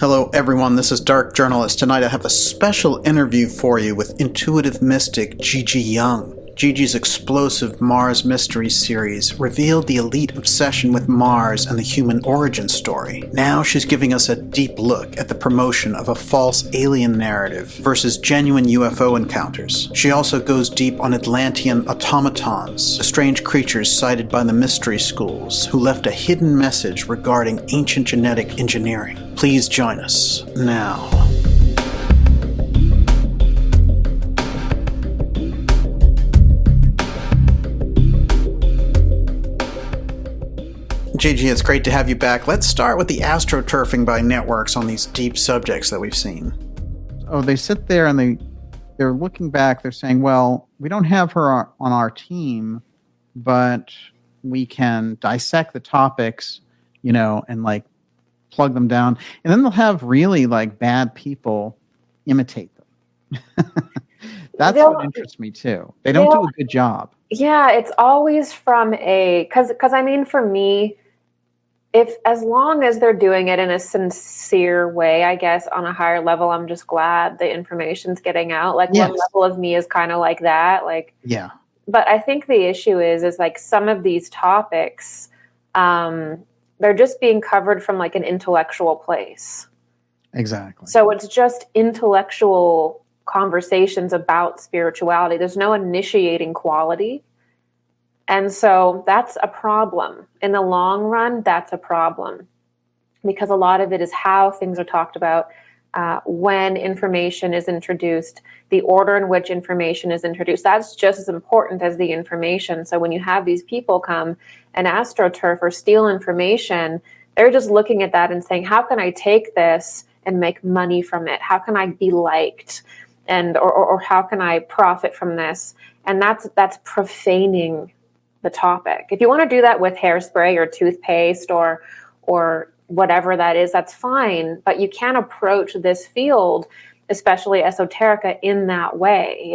Hello everyone, this is Dark Journalist. Tonight I have a special interview for you with intuitive mystic Gigi Young. Gigi's explosive Mars Mystery series revealed the elite obsession with Mars and the human origin story. Now she's giving us a deep look at the promotion of a false alien narrative versus genuine UFO encounters. She also goes deep on Atlantean automatons, the strange creatures cited by the mystery schools who left a hidden message regarding ancient genetic engineering. Please join us now. Gigi, it's great to have you back. Let's start with the astroturfing by networks on these deep subjects that we've seen. Oh, they sit there and they're looking back. They're saying, well, we don't have her on our team, but we can dissect the topics, and plug them down. And then they'll have really bad people imitate them. That's what interests me too. They don't do a good job. Yeah, it's always from because for me, as long as they're doing it in a sincere way, I guess on a higher level, I'm just glad the information's getting out. Yes. One level of me is kind of like that. Yeah. But I think the issue is some of these topics, they're just being covered from an intellectual place. Exactly. So it's just intellectual conversations about spirituality. There's no initiating quality. And so that's a problem. In the long run, that's a problem. Because a lot of it is how things are talked about, when information is introduced, the order in which information is introduced. That's just as important as the information. So when you have these people come and astroturf or steal information, they're just looking at that and saying, how can I take this and make money from it? How can I be liked? And or how can I profit from this? And that's profaning the topic. If you want to do that with hairspray or toothpaste or whatever that is, that's fine. But you can't approach this field, especially esoterica, in that way.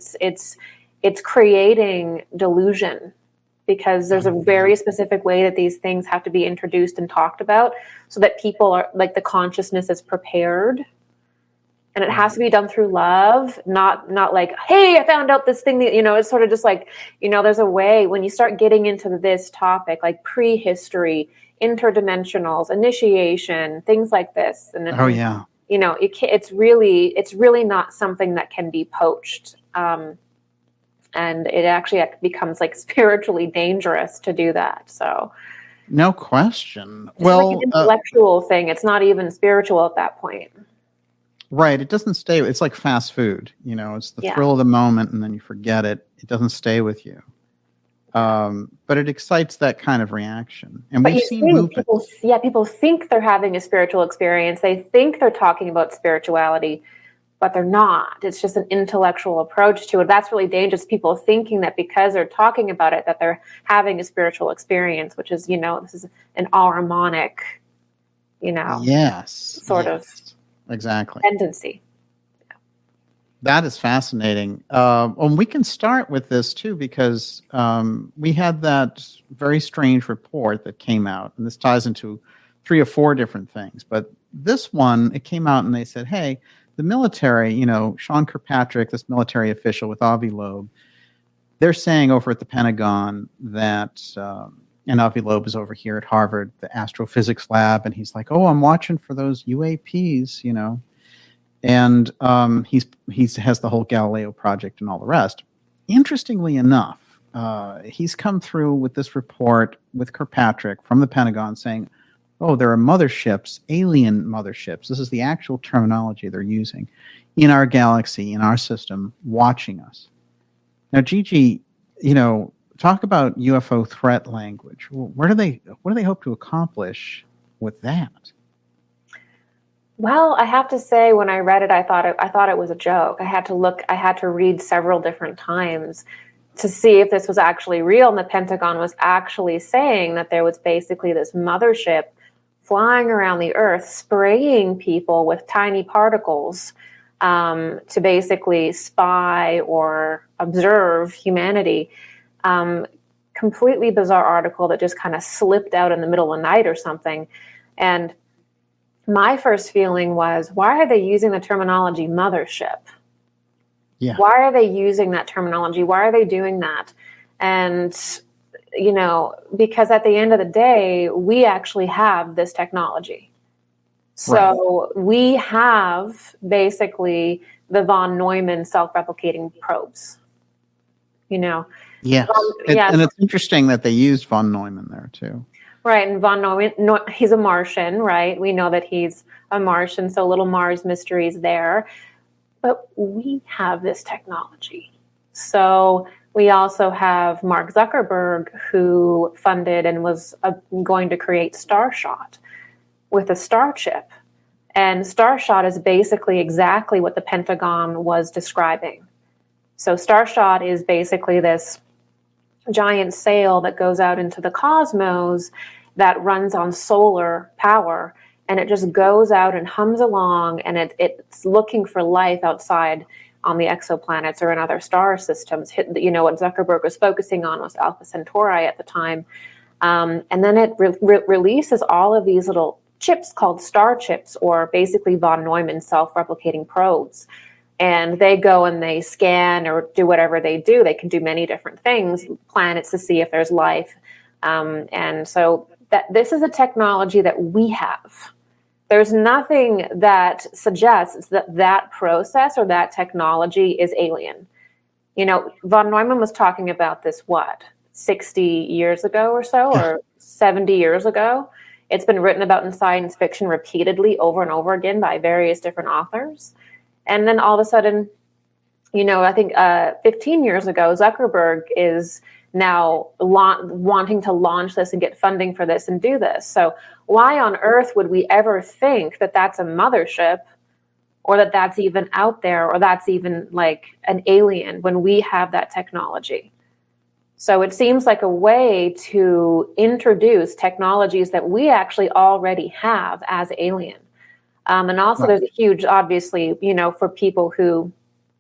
It's creating delusion, because there's a very specific way that these things have to be introduced and talked about so that people are the consciousness is prepared. And it has to be done through love, not hey, I found out this thing that, it's sort of just there's a way when you start getting into this topic, prehistory, interdimensionals, initiation, things like this. And it's really not something that can be poached. And it actually becomes spiritually dangerous to do that. So no question. It's an intellectual thing. It's not even spiritual at that point. Right. It doesn't stay. It's like fast food. It's the thrill of the moment, and then you forget it. It doesn't stay with you. But it excites that kind of reaction. And we've seen movement. People think they're having a spiritual experience. They think they're talking about spirituality, but they're not. It's just an intellectual approach to it. That's really dangerous. People thinking that because they're talking about it, that they're having a spiritual experience, which is, this is an Ahrimanic, sort of. Exactly. Tendency. Yeah. That is fascinating. And we can start with this too, because we had that very strange report that came out, and this ties into 3 or 4 different things. But this one, it came out and they said, hey, the military, Sean Kirkpatrick, this military official with Avi Loeb, they're saying over at the Pentagon that, and Avi Loeb is over here at Harvard, the astrophysics lab, and he's like, oh, I'm watching for those UAPs, and he has the whole Galileo project and all the rest. Interestingly enough, he's come through with this report with Kirkpatrick from the Pentagon saying, oh, there are motherships, alien motherships. This is the actual terminology they're using in our galaxy, in our system, watching us. Now, Gigi, talk about UFO threat language. What do they hope to accomplish with that? Well, I have to say, when I read it, I thought it was a joke. I had to read several different times to see if this was actually real. And the Pentagon was actually saying that there was basically this mothership flying around the Earth, spraying people with tiny particles to basically spy or observe humanity. Completely bizarre article that just kind of slipped out in the middle of the night or something. And my first feeling was, why are they using the terminology mothership? Yeah. Why are they using that terminology? Why are they doing that? And, because at the end of the day, we actually have this technology. So we have basically the von Neumann self-replicating probes, Yes. And it's interesting that they used von Neumann there too. Right. And von Neumann, he's a Martian, right? We know that he's a Martian, so little Mars mysteries there. But we have this technology. So we also have Mark Zuckerberg, who funded and was going to create Starshot with a star chip. And Starshot is basically exactly what the Pentagon was describing. So Starshot is basically this giant sail that goes out into the cosmos that runs on solar power, and it just goes out and hums along, and it's looking for life outside on the exoplanets or in other star systems. What Zuckerberg was focusing on was Alpha Centauri at the time. And then it releases all of these little chips called star chips, or basically von Neumann self-replicating probes. And they go and they scan or do whatever they do. They can do many different things, planets to see if there's life. And so this is a technology that we have. There's nothing that suggests that process or that technology is alien. Von Neumann was talking about this, 60 years ago or so, or 70 years ago. It's been written about in science fiction repeatedly over and over again by various different authors. And then all of a sudden, I think 15 years ago, Zuckerberg is now wanting to launch this and get funding for this and do this. So why on earth would we ever think that that's a mothership, or that that's even out there, or that's even like an alien when we have that technology? So it seems like a way to introduce technologies that we actually already have as alien. And also there's a huge, obviously, for people who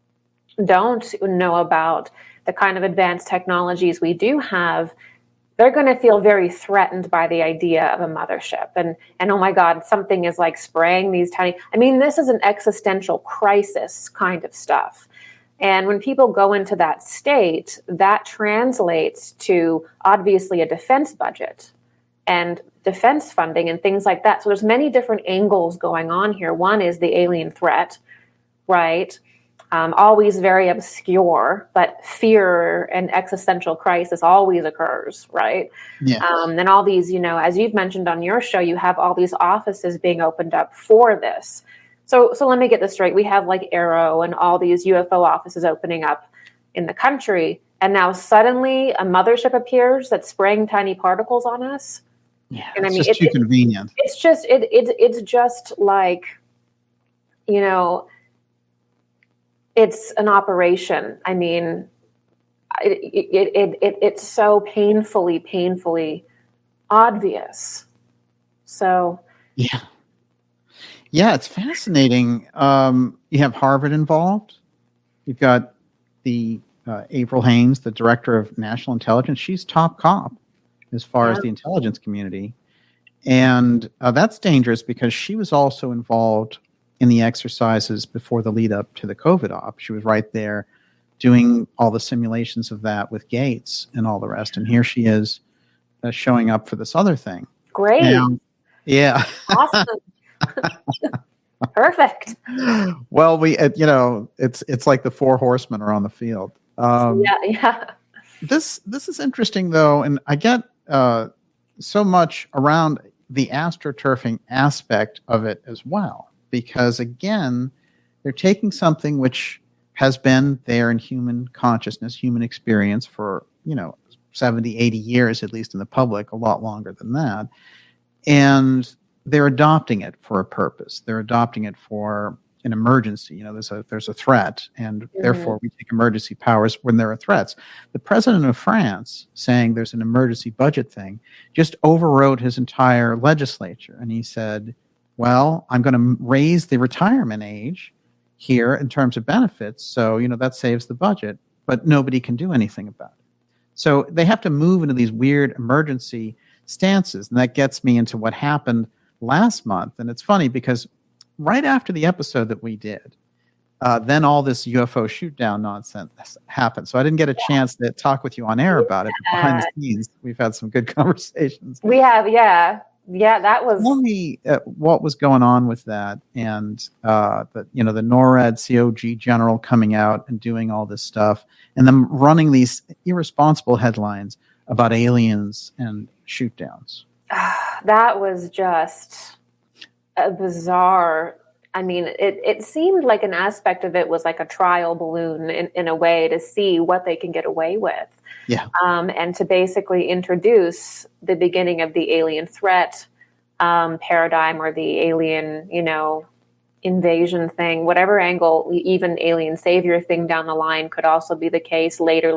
don't know about the kind of advanced technologies we do have, they're going to feel very threatened by the idea of a mothership. And oh my God, something is like spraying these tiny, this is an existential crisis kind of stuff. And when people go into that state, that translates to obviously a defense budget and defense funding and things like that. So there's many different angles going on here. One is the alien threat, right? Always very obscure, but fear and existential crisis always occurs, right? Yes. And all these, as you've mentioned on your show, you have all these offices being opened up for this. So let me get this straight. We have like Arrow and all these UFO offices opening up in the country, and now suddenly a mothership appears that's spraying tiny particles on us. Yeah, and it's just too convenient. It's just like, it's an operation. It's so painfully obvious. So yeah, it's fascinating. You have Harvard involved. You've got the April Haines, the director of national intelligence. She's top cop as far as the intelligence community. And that's dangerous because she was also involved in the exercises before the lead up to the COVID op. She was right there doing all the simulations of that with Gates and all the rest. And here she is showing up for this other thing. Great. Yeah. Awesome. Perfect. Well, it's like the four horsemen are on the field. Yeah. This is interesting though, and I get so much around the astroturfing aspect of it as well, because again, they're taking something which has been there in human consciousness, human experience for 70, 80 years, at least in the public, a lot longer than that, and they're adopting it for a purpose. They're adopting it for an emergency. There's a threat, and therefore we take emergency powers when there are threats. The president of France, saying there's an emergency budget thing, just overrode his entire legislature, and he said, well, I'm going to raise the retirement age here in terms of benefits, so that saves the budget, but nobody can do anything about it. So they have to move into these weird emergency stances, and that gets me into what happened last month. And it's funny because right after the episode that we did, then all this UFO shoot down nonsense happened. So I didn't get a chance to talk with you on air about it. But behind the scenes, we've had some good conversations. We have, yeah. Yeah, that was... Tell me what was going on with that, and the NORAD COG general coming out and doing all this stuff, and them running these irresponsible headlines about aliens and shoot downs. That was just a bizarre... I mean, it seemed like an aspect of it was like a trial balloon in a way to see what they can get away with. Yeah. And to basically introduce the beginning of the alien threat paradigm, or the alien, invasion thing, whatever angle, even alien savior thing down the line could also be the case later.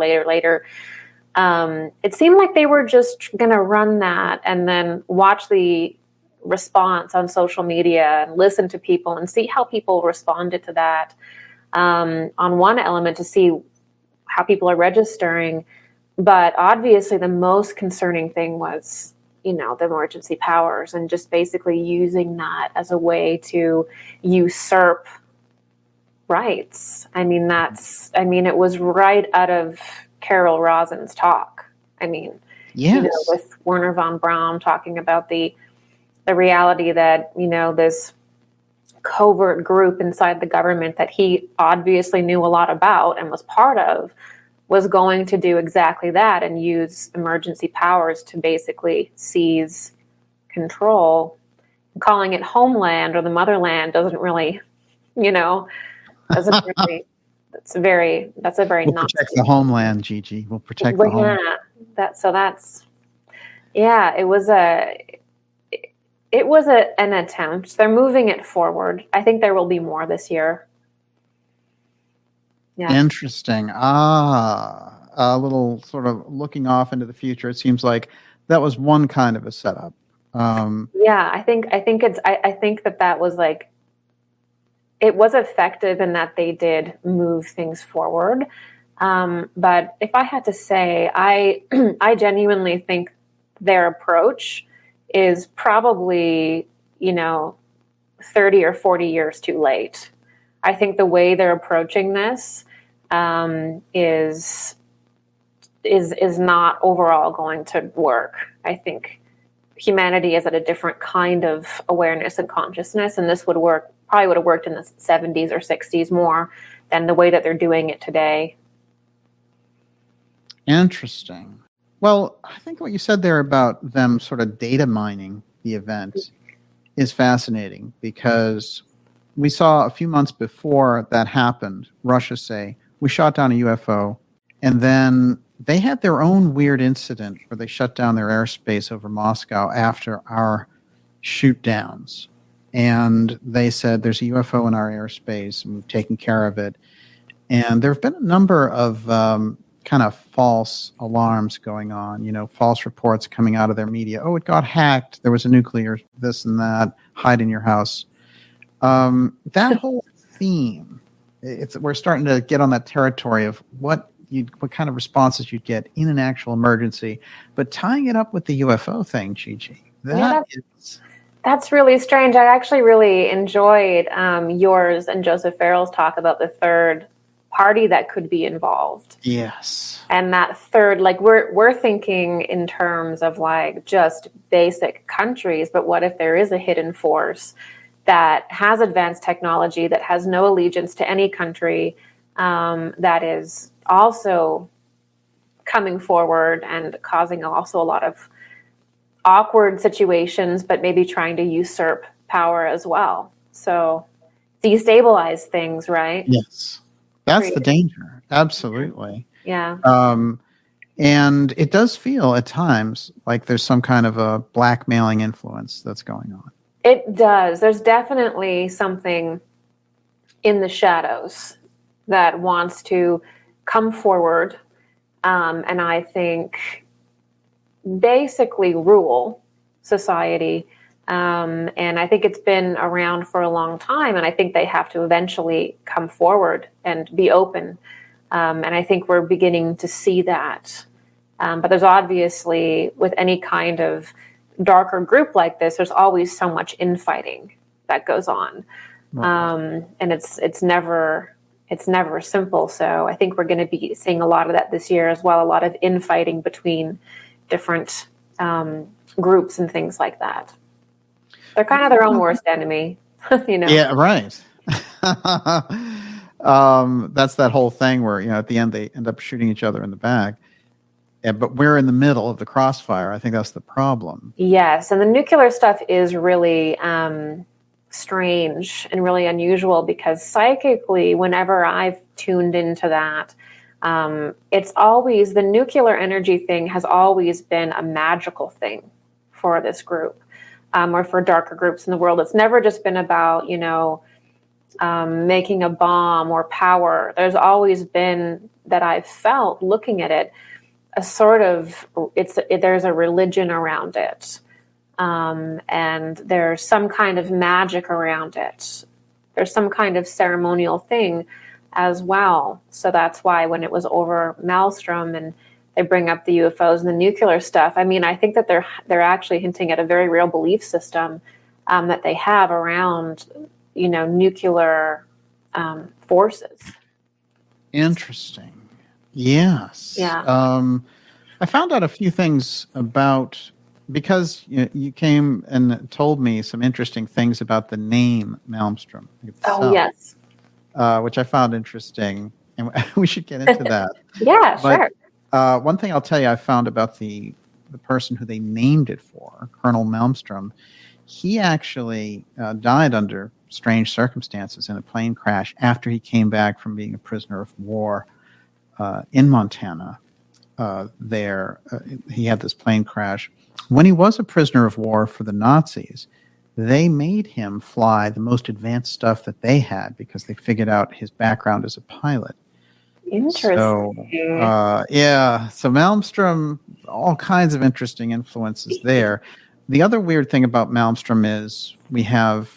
It seemed like they were just going to run that and then watch the response on social media and listen to people and see how people responded to that on one element, to see how people are registering. But obviously the most concerning thing was, the emergency powers, and just basically using that as a way to usurp rights. I mean, it was right out of Carol Rosin's talk. I mean, yes. With Werner von Braun talking about the reality that, this covert group inside the government that he obviously knew a lot about and was part of was going to do exactly that and use emergency powers to basically seize control. Calling it homeland or the motherland doesn't really, that's a very we'll protect the homeland, Gigi. We'll protect the homeland. It was an attempt. They're moving it forward. I think there will be more this year. Yeah. Interesting. A little sort of looking off into the future. It seems like that was one kind of a setup. I think that was like, it was effective in that they did move things forward. But if I had to say, I genuinely think their approach is probably, 30 or 40 years too late. I think the way they're approaching this is not overall going to work. I think humanity is at a different kind of awareness and consciousness, and this probably would have worked in the 70s or 60s more than the way that they're doing it today. Interesting. Well, I think what you said there about them sort of data mining the event is fascinating, because we saw a few months before that happened, Russia say, we shot down a UFO, and then they had their own weird incident where they shut down their airspace over Moscow after our shoot downs. And they said there's a UFO in our airspace and we've taken care of it. And there have been a number of kind of false alarms going on, false reports coming out of their media. Oh, it got hacked. There was a nuclear this and that. Hide in your house. That whole theme, we're starting to get on that territory of what kind of responses you'd get in an actual emergency. But tying it up with the UFO thing, Gigi, that's really strange. I actually really enjoyed yours and Joseph Farrell's talk about the third party that could be involved. Yes. And that third, like we're thinking in terms of like just basic countries, but what if there is a hidden force that has advanced technology, that has no allegiance to any country, that is also coming forward and causing also a lot of awkward situations, but maybe trying to usurp power as well. So destabilize things, right? Yes. That's the danger. Absolutely. Yeah. And it does feel at times like there's some kind of a blackmailing influence that's going on. It does. There's definitely something in the shadows that wants to come forward, and I think basically rule society. And I think it's been around for a long time, and I think they have to eventually come forward and be open. And I think we're beginning to see that. But there's obviously, with any kind of darker group like this, there's always so much infighting that goes on. Right. And it's never simple. So I think we're going to be seeing a lot of that this year as well, a lot of infighting between different groups and things like that. They're kind of their own worst enemy, you know? Yeah, right. That's that whole thing where, at the end they end up shooting each other in the back. Yeah, but we're in the middle of the crossfire. I think that's the problem. Yes, and the nuclear stuff is really strange and really unusual because psychically, whenever I've tuned into that, it's always, the nuclear energy thing has always been a magical thing for this group, or for darker groups in the world. It's never just been about, making a bomb or power. There's always been, that I've felt looking at it, a sort of, there's a religion around it. And there's some kind of magic around it. There's some kind of ceremonial thing as well. So that's why when it was over Maelstrom and they bring up the UFOs and the nuclear stuff, I mean, I think that they're actually hinting at a very real belief system that they have around, nuclear forces. Interesting. Yes. Yeah. I found out a few things about, because you came and told me some interesting things about the name Malmstrom itself, Oh, yes. Which I found interesting, and we should get into that. Yeah, sure. One thing I'll tell you I found about the person who they named it for, Colonel Malmstrom, he actually died under strange circumstances in a plane crash after he came back from being a prisoner of war in Montana. He had this plane crash. When he was a prisoner of war for the Nazis, they made him fly the most advanced stuff that they had because they figured out his background as a pilot. Interesting. So Malmstrom, all kinds of interesting influences there. The other weird thing about Malmstrom is we have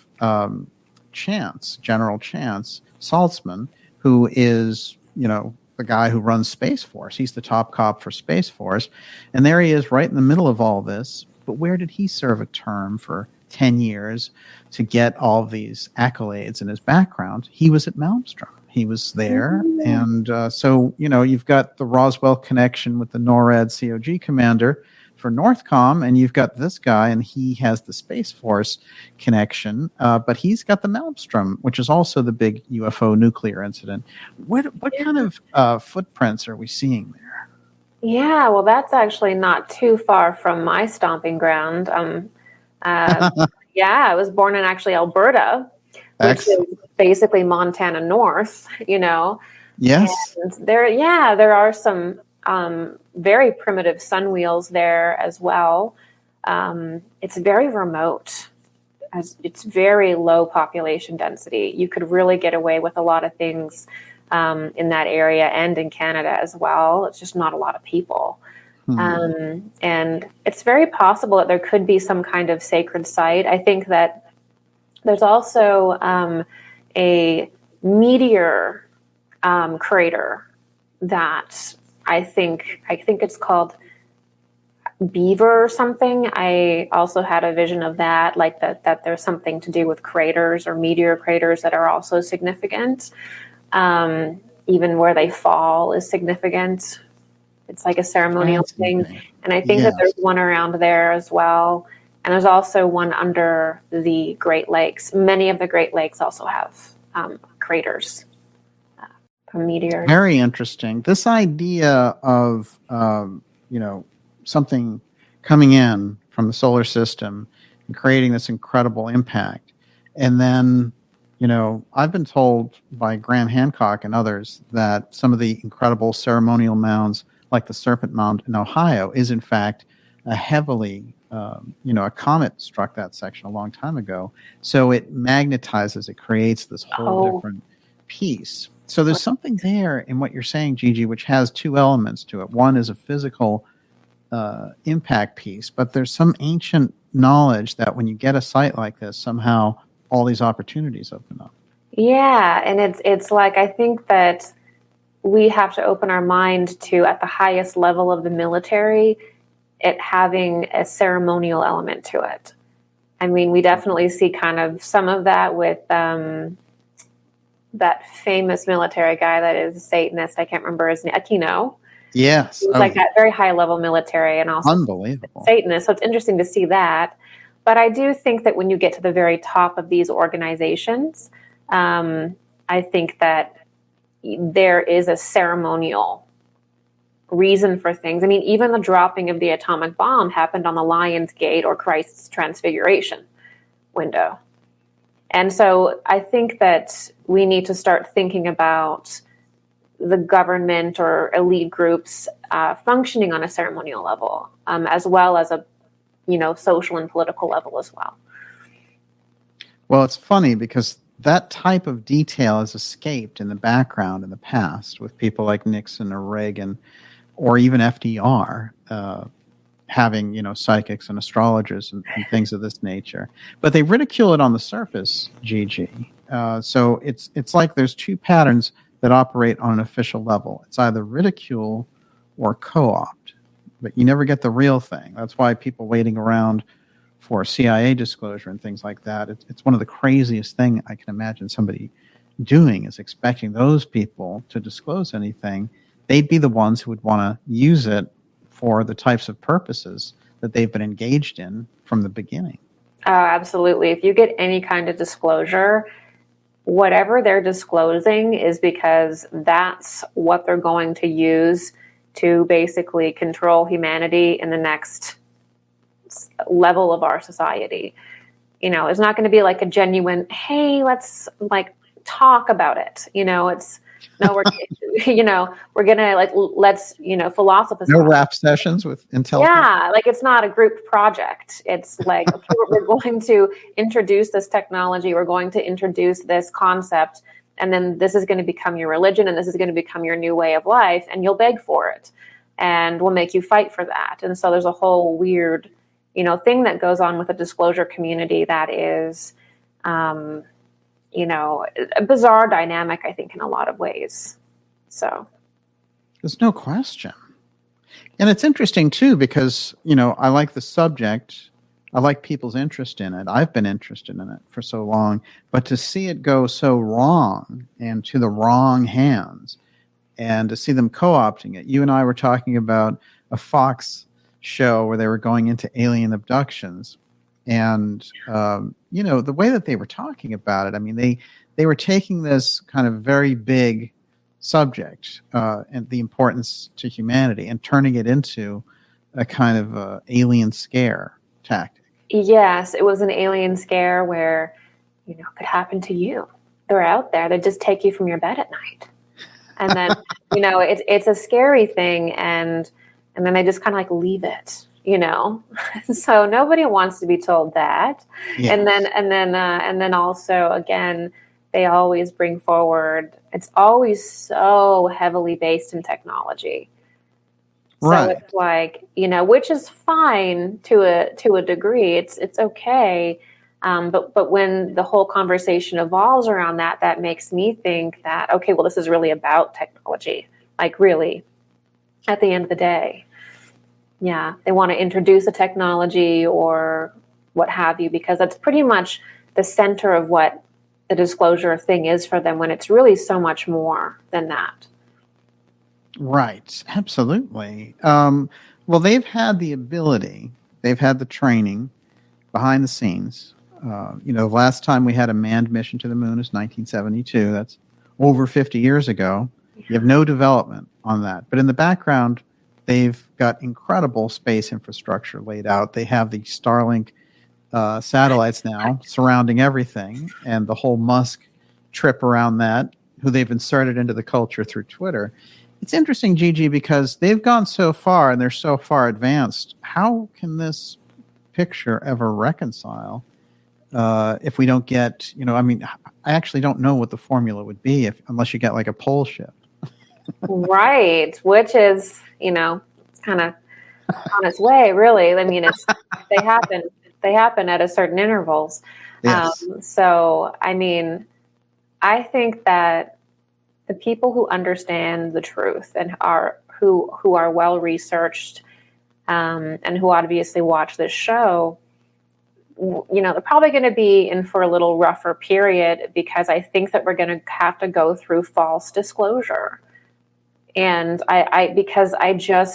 General Chance Saltzman, who is, the guy who runs Space Force. He's the top cop for Space Force. And there he is right in the middle of all this. But where did he serve a term for 10 years to get all these accolades in his background? He was at Malmstrom. He was there. Mm-hmm. And so, you've got the Roswell connection with the NORAD COG commander for Northcom, and you've got this guy, and he has the Space Force connection, but he's got the Malmstrom, which is also the big UFO nuclear incident. What kind of footprints are we seeing there? Yeah, well, that's actually not too far from my stomping ground. I was born in actually Alberta, which is basically Montana North, Yes. And there are some very primitive sun wheels there as well. It's very remote. It's very low population density. You could really get away with a lot of things in that area and in Canada as well. It's just not a lot of people. Mm-hmm. And it's very possible that there could be some kind of sacred site. I think that there's also a meteor crater that I think it's called Beaver or something. I also had a vision of that, like that there's something to do with craters or meteor craters that are also significant. Even where they fall is significant. It's like a ceremonial thing. And I think that there's one around there as well. And there's also one under the Great Lakes. Many of the Great Lakes also have craters. Meteors. Very interesting. This idea of something coming in from the solar system and creating this incredible impact, and then I've been told by Graham Hancock and others that some of the incredible ceremonial mounds, like the Serpent Mound in Ohio, is in fact a heavily a comet struck that section a long time ago, so it magnetizes, it creates this whole different piece. So there's something there in what you're saying, Gigi, which has two elements to it. One is a physical impact piece, but there's some ancient knowledge that when you get a site like this, somehow all these opportunities open up. Yeah, and it's like, I think that we have to open our mind to, at the highest level of the military, it having a ceremonial element to it. I mean, we definitely see kind of some of that with that famous military guy that is a Satanist. I can't remember his name. Aquino. Yes. He's like that very high level military and also unbelievable Satanist. So it's interesting to see that. But I do think that when you get to the very top of these organizations, I think that there is a ceremonial reason for things. I mean, even the dropping of the atomic bomb happened on the Lion's Gate or Christ's Transfiguration window. And so I think that we need to start thinking about the government or elite groups functioning on a ceremonial level, as well as a social and political level as well. Well, it's funny because that type of detail has escaped in the background in the past with people like Nixon or Reagan or even FDR having, psychics and astrologers and things of this nature. But they ridicule it on the surface, Gigi. So it's like there's two patterns that operate on an official level. It's either ridicule or co-opt, but you never get the real thing. That's why people waiting around for CIA disclosure and things like that, it's one of the craziest thing I can imagine somebody doing is expecting those people to disclose anything. They'd be the ones who would want to use it for the types of purposes that they've been engaged in from the beginning. Oh, absolutely. If you get any kind of disclosure, whatever they're disclosing is because that's what they're going to use to basically control humanity in the next level of our society. It's not going to be like a genuine, hey, let's talk about it. It's no, we're going to let's philosophize. No rap sessions with intelligence. Yeah, it's not a group project. It's like, okay, we're going to introduce this technology. We're going to introduce this concept, and then this is going to become your religion, and this is going to become your new way of life, and you'll beg for it, and we'll make you fight for that. And so there's a whole weird, thing that goes on with the disclosure community that is, a bizarre dynamic, I think, in a lot of ways. So there's no question. And it's interesting, too, because, I like the subject. I like people's interest in it. I've been interested in it for so long. But to see it go so wrong and to the wrong hands and to see them co-opting it. You and I were talking about a Fox show where they were going into alien abductions. And, the way that they were talking about it, I mean, they were taking this kind of very big subject and the importance to humanity and turning it into a kind of alien scare tactic. Yes, it was an alien scare where, it could happen to you. They're out there. They just take you from your bed at night. And then, it's a scary thing. And then they just kind of leave it. So nobody wants to be told that. Yes. And then also, again, they always bring forward, it's always so heavily based in technology. Right. So it's which is fine to a degree. It's okay. But when the whole conversation evolves around that makes me think that, okay, well, this is really about technology. Really, at the end of the day. Yeah, they want to introduce a technology or what have you, because that's pretty much the center of what the disclosure thing is for them when it's really so much more than that. Right, absolutely. Well, they've had the ability, they've had the training behind the scenes. The last time we had a manned mission to the moon is 1972. That's over 50 years ago. Yeah. You have no development on that. But in the background, they've got incredible space infrastructure laid out. They have the Starlink satellites now surrounding everything, and the whole Musk trip around that, who they've inserted into the culture through Twitter. It's interesting, Gigi, because they've gone so far and they're so far advanced. How can this picture ever reconcile if we don't get, I actually don't know what the formula would be unless you get a pole shift. Right, which is, it's kind of on its way, really. I mean, they happen at a certain intervals. Yes. I think that the people who understand the truth and who are well researched and who obviously watch this show, they're probably going to be in for a little rougher period, because I think that we're going to have to go through false disclosure. And because I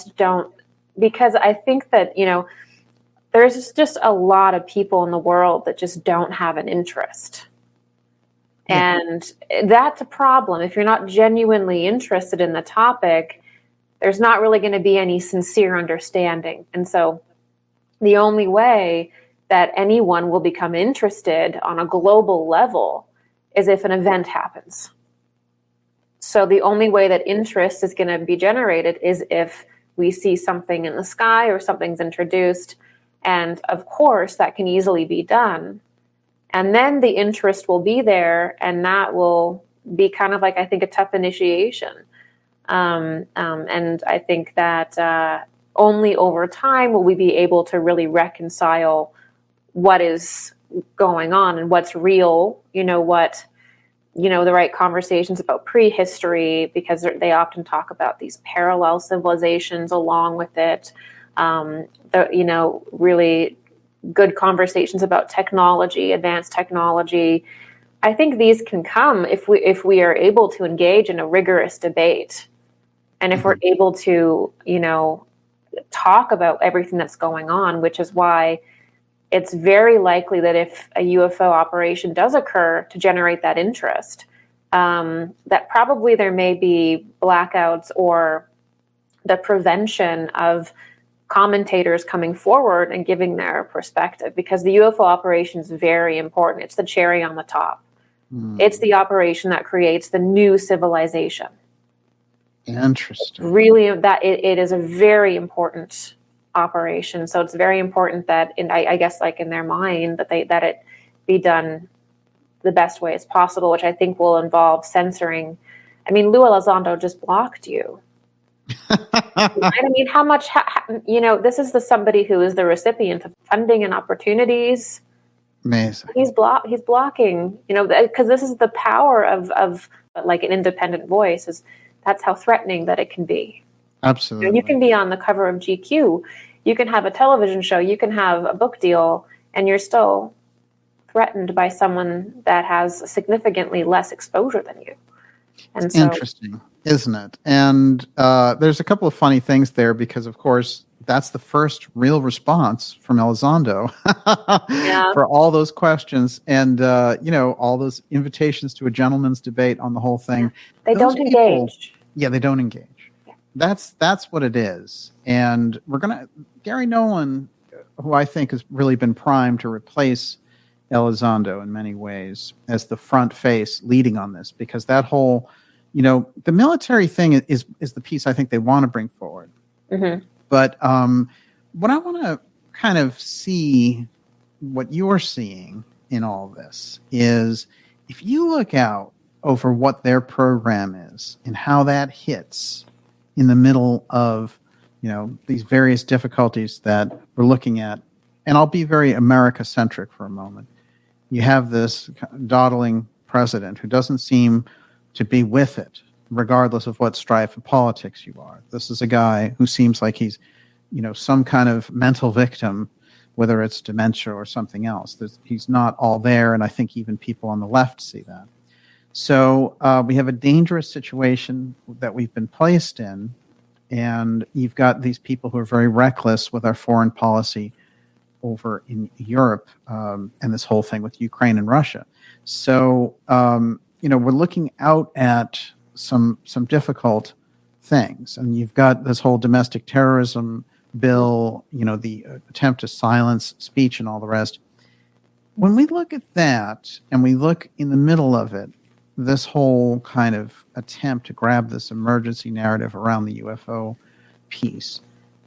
think that, there's just a lot of people in the world that just don't have an interest. Yeah. And that's a problem. If you're not genuinely interested in the topic, there's not really going to be any sincere understanding. And so the only way that anyone will become interested on a global level is if an event happens. So the only way that interest is going to be generated is if we see something in the sky or something's introduced. And of course, that can easily be done. And then the interest will be there, and that will be kind of like, I think, a tough initiation. And I think that only over time will we be able to really reconcile what is going on and what's real, the right conversations about prehistory, because they often talk about these parallel civilizations along with it. Really good conversations about technology, advanced technology. I think these can come if we are able to engage in a rigorous debate, and if we're able to, talk about everything that's going on, which is why it's very likely that if a UFO operation does occur to generate that interest, that probably there may be blackouts or the prevention of commentators coming forward and giving their perspective, because the UFO operation is very important. It's the cherry on the top. It's the operation that creates the new civilization. Interesting. Really, that it is a very important operation. So it's very important that, I guess, like in their mind, that it be done the best way as possible, which I think will involve censoring. I mean, Lou Elizondo just blocked you. I mean, how much? This is somebody who is the recipient of funding and opportunities. Amazing. He's blocking. Because this is the power of like an independent voice. That's how threatening that it can be. Absolutely. You can be on the cover of GQ, you can have a television show, you can have a book deal, and you're still threatened by someone that has significantly less exposure than you. And it's interesting, isn't it? And there's a couple of funny things there, because, of course, that's the first real response from Elizondo for all those questions and, all those invitations to a gentleman's debate on the whole thing. Yeah. They don't engage. Yeah, they don't engage. Yeah. That's what it is. And Gary Nolan, who I think has really been primed to replace Elizondo in many ways as the front face leading on this, because that whole, the military thing is the piece I think they want to bring forward. Mm-hmm. But what I want to kind of see, what you're seeing in all this, is if you look out over what their program is and how that hits in the middle of, these various difficulties that we're looking at, and I'll be very America-centric for a moment. You have this dawdling president who doesn't seem to be with it, regardless of what stripe of politics you are. This is a guy who seems like he's, some kind of mental victim, whether it's dementia or something else. He's not all there, and I think even people on the left see that. So we have a dangerous situation that we've been placed in, and you've got these people who are very reckless with our foreign policy over in Europe, and this whole thing with Ukraine and Russia. So, we're looking out at some difficult things. And you've got this whole domestic terrorism bill, the attempt to silence speech and all the rest. When we look at that and we look in the middle of it, this whole kind of attempt to grab this emergency narrative around the UFO piece,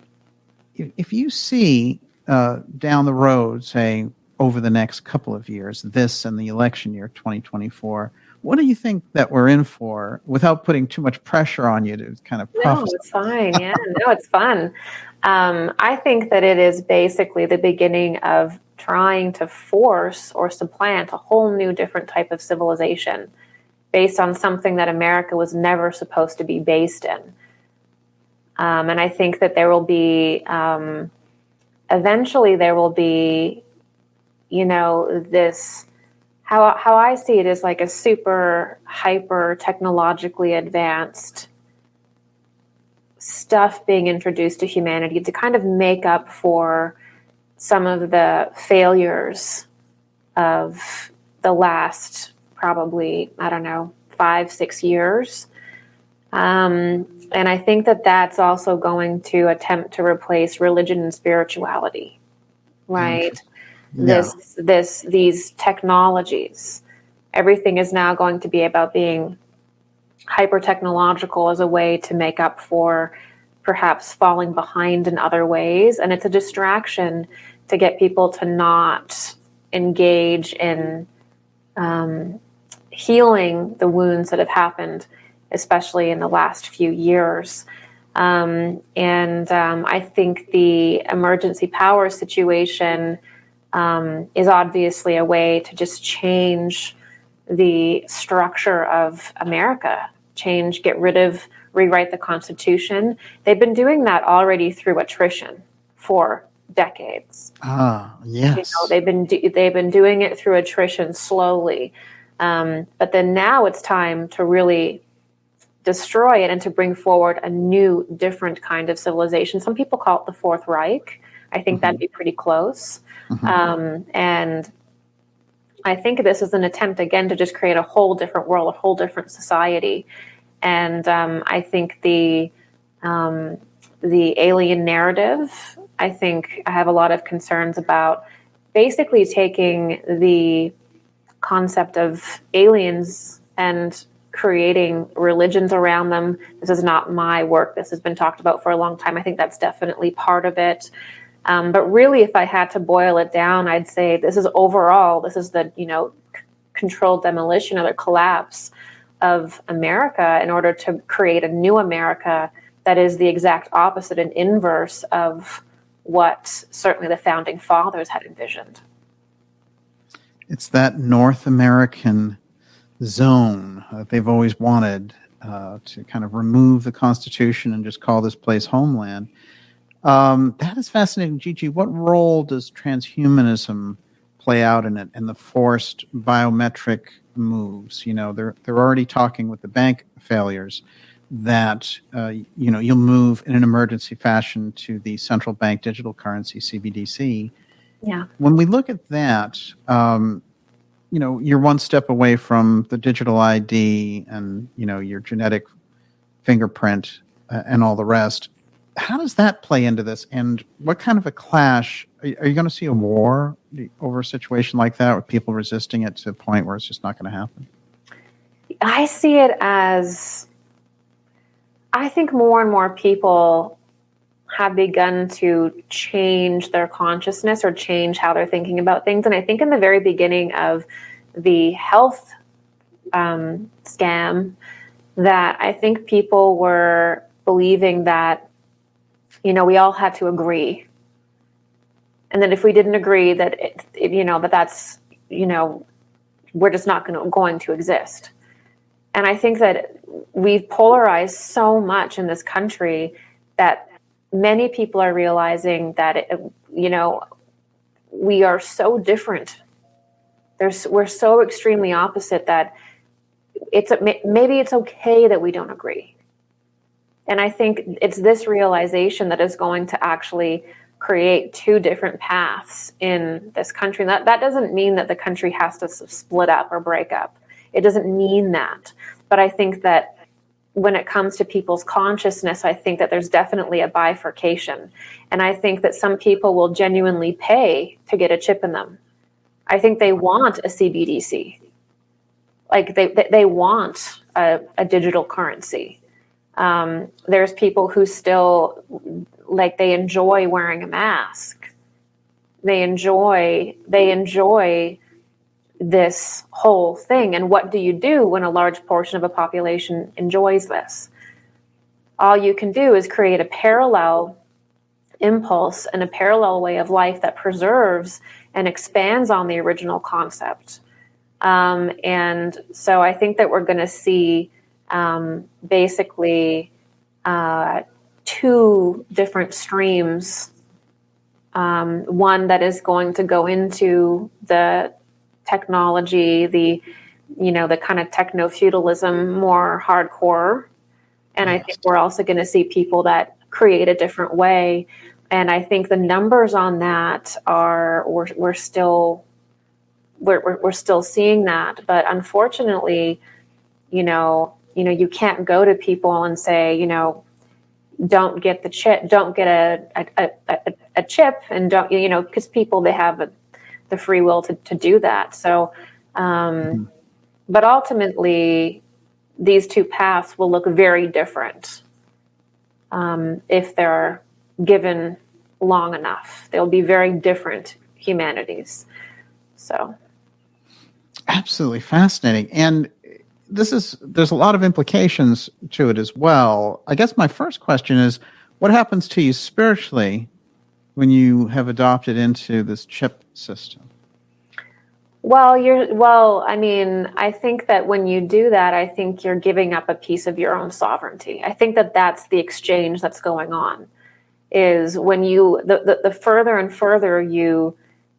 if you see down the road, say, over the next couple of years, this and the election year 2024, what do you think that we're in for, without putting too much pressure on you to kind of prophesy? No, it's fine. Yeah, no, it's fun. I think that it is basically the beginning of trying to force or supplant a whole new different type of civilization based on something that America was never supposed to be based in. And I think that there will be, eventually there will be, this, how I see it is like a super hyper technologically advanced stuff being introduced to humanity to kind of make up for some of the failures of the last probably, 5-6 years. And I think that that's also going to attempt to replace religion and spirituality, right? Yeah. These technologies, everything is now going to be about being hyper technological as a way to make up for perhaps falling behind in other ways. And it's a distraction to get people to not engage in healing the wounds that have happened, especially in the last few years. I think the emergency powers situation is obviously a way to just change the structure of America, rewrite the Constitution. They've been doing that already through attrition for decades. Yes. They've been doing it through attrition slowly. But then now it's time to really destroy it and to bring forward a new, different kind of civilization. Some people call it the Fourth Reich. I think that'd be pretty close. And I think this is an attempt, again, to just create a whole different world, a whole different society. And I think the alien narrative, I think I have a lot of concerns about basically taking the concept of aliens and creating religions around them. This is not my work. This has been talked about for a long time. I think that's definitely part of it. But really, if I had to boil it down, I'd say this is the, controlled demolition or the collapse of America in order to create a new America that is the exact opposite and inverse of what certainly the founding fathers had envisioned. It's that North American zone that they've always wanted to kind of remove the Constitution and just call this place homeland. That is fascinating, Gigi. What role does transhumanism play out in it and the forced biometric moves? They're already talking with the bank failures that you'll move in an emergency fashion to the central bank digital currency, CBDC. Yeah. When we look at that, you're one step away from the digital ID and your genetic fingerprint and all the rest. How does that play into this? And what kind of a clash? Are you going to see a war over a situation like that with people resisting it to a point where it's just not going to happen? I see it as, I think more and more people have begun to change their consciousness or change how they're thinking about things. And I think in the very beginning of the health scam, that I think people were believing that we all had to agree. And then if we didn't agree that, that's, we're just not going to exist. And I think that we've polarized so much in this country that many people are realizing that, we are so different. We're so extremely opposite that maybe it's okay that we don't agree. And I think it's this realization that is going to actually create two different paths in this country. That doesn't mean that the country has to split up or break up. It doesn't mean that. But I think that when it comes to people's consciousness, I think that there's definitely a bifurcation. And I think that some people will genuinely pay to get a chip in them. I think they want a CBDC. Like they want a digital currency. There's people who still they enjoy wearing a mask. They enjoy this whole thing. And what do you do when a large portion of a population enjoys this? All you can do is create a parallel impulse and a parallel way of life that preserves and expands on the original concept. And so I think that we're going to see basically two different streams. One that is going to go into the technology, the kind of techno-feudalism, more hardcore. And I think we're also going to see people that create a different way. And I think the numbers on that are, we're still seeing that. But unfortunately, you can't go to people and say, don't get the chip, don't get a chip, and don't, because people, they have the free will to do that. So, but ultimately, these two paths will look very different if they're given long enough. They'll be very different humanities. So, absolutely fascinating. And there's a lot of implications to it as well. I guess my first question is, what happens to you spiritually when you have adopted into this chip system? I think that when you do that, I think you're giving up a piece of your own sovereignty. I think that that's the exchange that's going on, is when the further and further you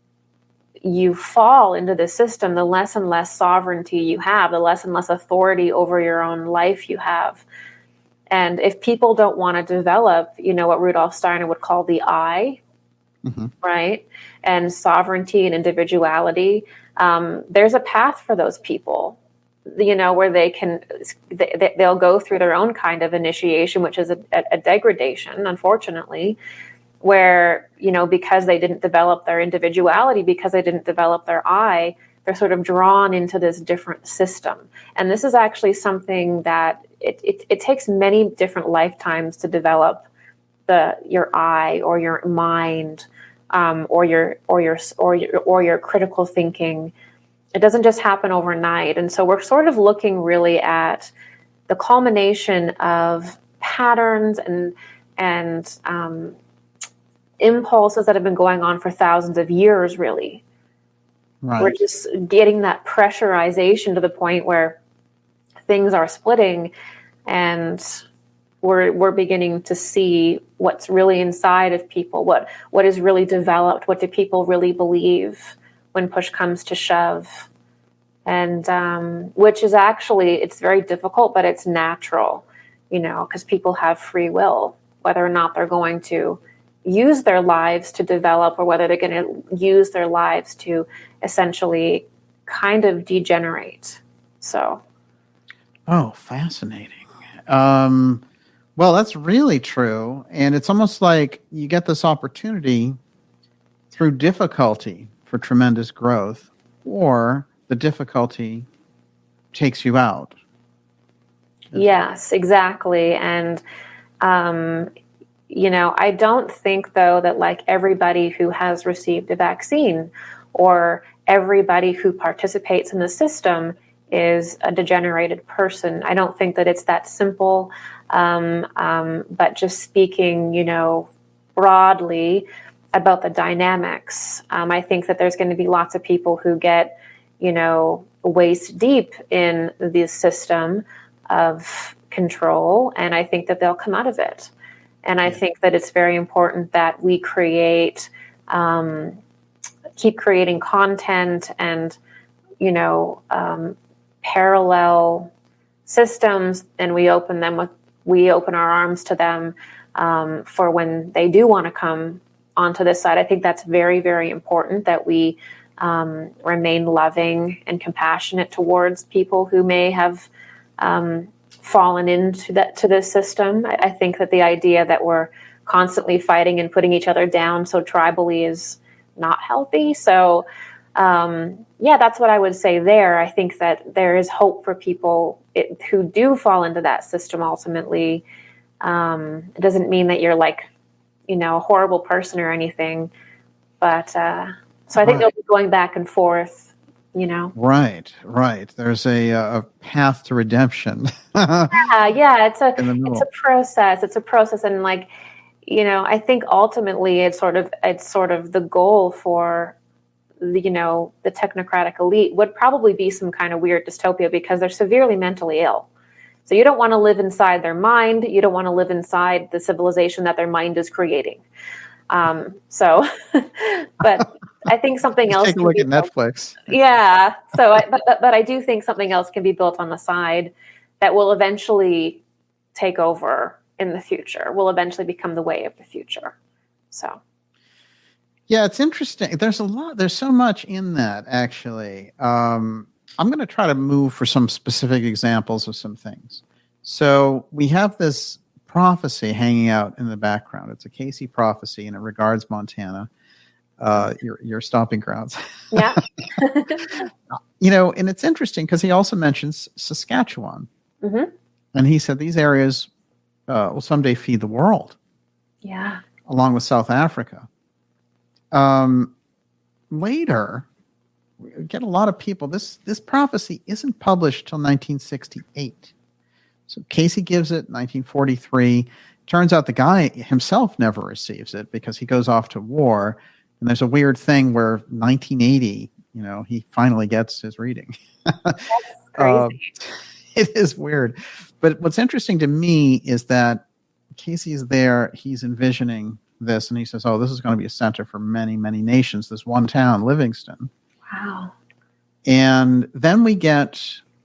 fall into the system, the less and less sovereignty you have, the less and less authority over your own life you have. And if people don't want to develop, what Rudolf Steiner would call the I, right? And sovereignty and individuality, there's a path for those people, where they'll go through their own kind of initiation, which is a degradation, unfortunately, where, because they didn't develop their individuality, because they didn't develop their I, they're sort of drawn into this different system. And this is actually something that it takes many different lifetimes to develop your I, or your mind, or your critical thinking. It doesn't just happen overnight. And so we're sort of looking really at the culmination of patterns and impulses that have been going on for thousands of years, really. Right. We're just getting that pressurization to the point where things are splitting, and we're beginning to see what's really inside of people, what is really developed, what do people really believe when push comes to shove. And which is actually, it's very difficult, but it's natural, because people have free will, whether or not they're going to use their lives to develop, or whether they're going to use their lives to essentially kind of degenerate. So. Oh, fascinating. Well, that's really true. And it's almost like you get this opportunity through difficulty for tremendous growth, or the difficulty takes you out. Yes, exactly. And, I don't think, though, that like everybody who has received a vaccine or everybody who participates in the system is a degenerated person. I don't think that it's that simple. But just speaking, broadly about the dynamics, I think that there's going to be lots of people who get, waist deep in the system of control, and I think that they'll come out of it. And I think that it's very important that we keep creating content and, parallel systems, and we open our arms to them for when they do want to come onto this side. I think that's very, very important that we remain loving and compassionate towards people who may have fallen into this system. I think that the idea that we're constantly fighting and putting each other down so tribally is not healthy. So, that's what I would say there. I think that there is hope for people who do fall into that system ultimately. It doesn't mean that you're like, a horrible person or anything. But so I think they'll be going back and forth. Right. There's a path to redemption. It's a process. It's a process, and I think ultimately it's sort of the goal for the technocratic elite would probably be some kind of weird dystopia, because they're severely mentally ill. So you don't want to live inside their mind. You don't want to live inside the civilization that their mind is creating. But I think something else. Take a look at Netflix. Yeah. But I do think something else can be built on the side that will eventually take over in the future, will eventually become the way of the future. So. Yeah, it's interesting. There's so much in that, actually. I'm going to try to move for some specific examples of some things. So we have this prophecy hanging out in the background. It's a Casey prophecy, and it regards Montana, your stomping grounds. Yeah. And it's interesting because he also mentions Saskatchewan. Mm-hmm. And he said these areas will someday feed the world. Yeah. Along with South Africa. Later, we get a lot of people. This prophecy isn't published till 1968. So Casey gives it 1943. Turns out the guy himself never receives it because he goes off to war. And there's a weird thing where 1980, he finally gets his reading. That's crazy. It is weird. But what's interesting to me is that Casey is there. He's envisioning this, and he says, "Oh, this is going to be a center for many, many nations." This one town, Livingston. Wow. And then we get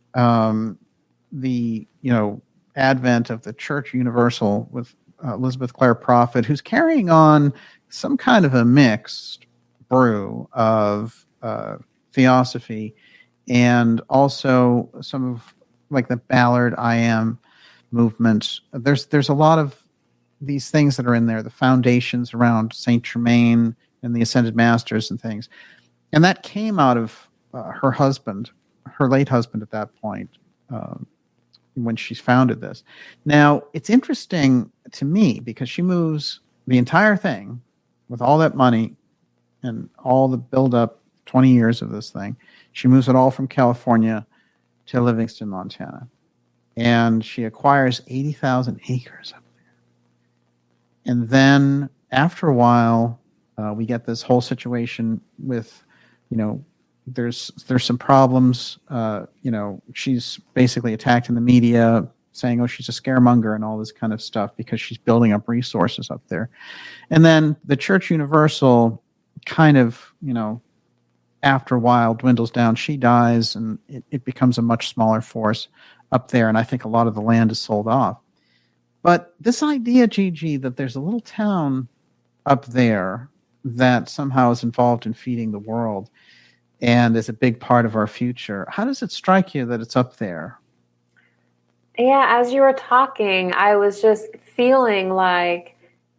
the advent of the Church Universal with Elizabeth Clare Prophet, who's carrying on some kind of a mixed brew of theosophy, and also some of like the Ballard I Am movement. There's a lot of these things that are in there, the foundations around Saint Germain and the Ascended Masters and things. And that came out of her late husband at that point, when she founded this. Now, it's interesting to me because she moves the entire thing with all that money and all the build-up, 20 years of this thing. She moves it all from California to Livingston, Montana. And she acquires 80,000 acres up there. And then after a while, we get this whole situation with, there's some problems. She's basically attacked in the media, saying, "Oh, she's a scaremonger" and all this kind of stuff because she's building up resources up there. And then the Church Universal kind of, after a while dwindles down. She dies, and it becomes a much smaller force up there. And I think a lot of the land is sold off. But this idea, Gigi, that there's a little town up there that somehow is involved in feeding the world and is a big part of our future. How does it strike you that it's up there? Yeah, as you were talking, I was just feeling like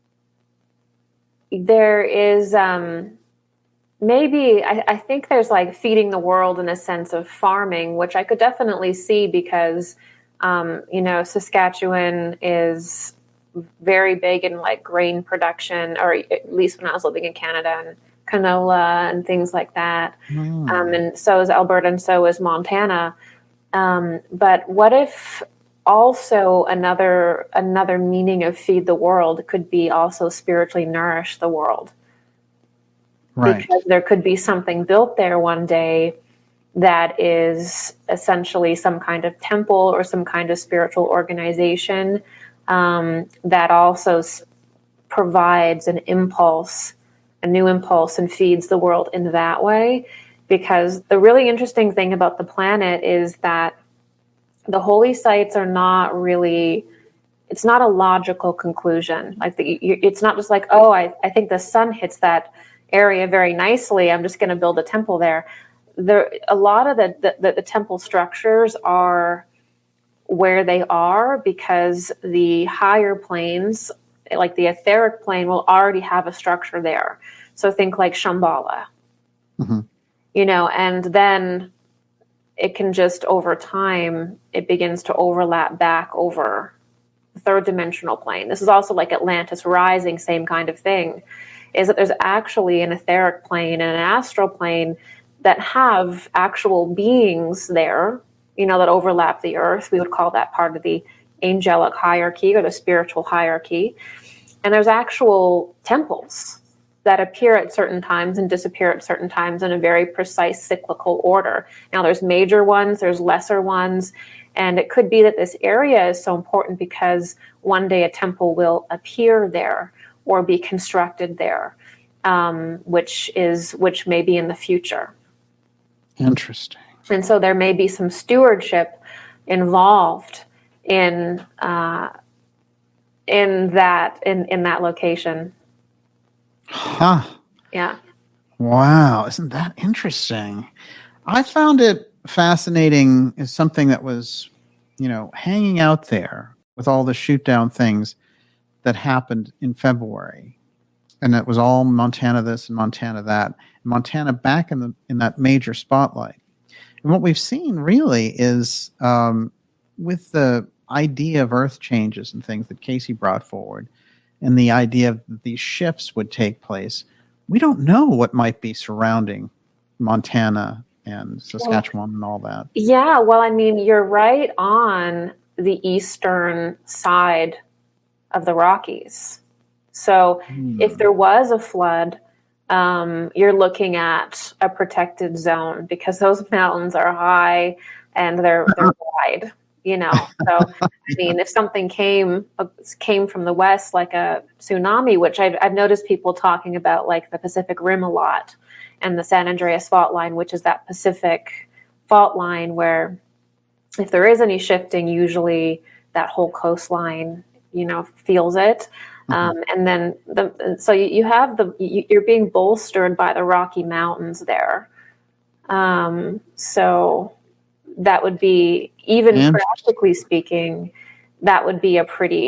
there is maybe, I think there's like feeding the world in a sense of farming, which I could definitely see because, Saskatchewan is very big in like grain production, or at least when I was living in Canada, and canola and things like that. And so is Alberta, and so is Montana. But what if also another meaning of feed the world could be also spiritually nourish the world? Right. Because there could be something built there one day that is essentially some kind of temple or some kind of spiritual organization that also provides an impulse, a new impulse, and feeds the world in that way. Because the really interesting thing about the planet is that the holy sites are not really, it's not a logical conclusion. Like it's not just like, oh, I think the sun hits that area very nicely, I'm just going to build a temple there. A lot of the temple structures are where they are because the higher planes, like the etheric plane, will already have a structure there. So think like Shambhala, and then it can just over time, it begins to overlap back over the third dimensional plane. This is also like Atlantis Rising, same kind of thing, is that there's actually an etheric plane and an astral plane that have actual beings there, that overlap the earth. We would call that part of the angelic hierarchy or the spiritual hierarchy. And there's actual temples that appear at certain times and disappear at certain times in a very precise cyclical order. Now, there's major ones, there's lesser ones, and it could be that this area is so important because one day a temple will appear there or be constructed there, which may be in the future. Interesting. And so there may be some stewardship involved in that location. Huh. Yeah. Wow. Isn't that interesting? I found it fascinating as something that was, hanging out there with all the shoot down things that happened in February. And it was all Montana this and Montana that. And Montana back in that major spotlight. And what we've seen really is with the idea of earth changes and things that Casey brought forward, and the idea that these shifts would take place, we don't know what might be surrounding Montana and Saskatchewan and all that. Yeah, well, I mean, you're right on the eastern side of the Rockies. So if there was a flood, you're looking at a protected zone because those mountains are high and they're wide. So I mean, if something came from the west, like a tsunami, which I've noticed people talking about, like the Pacific Rim a lot, and the San Andreas Fault Line, which is that Pacific fault line where if there is any shifting, usually that whole coastline, feels it. And then so you have you're being bolstered by the Rocky Mountains there. So that would be, even practically speaking, that would be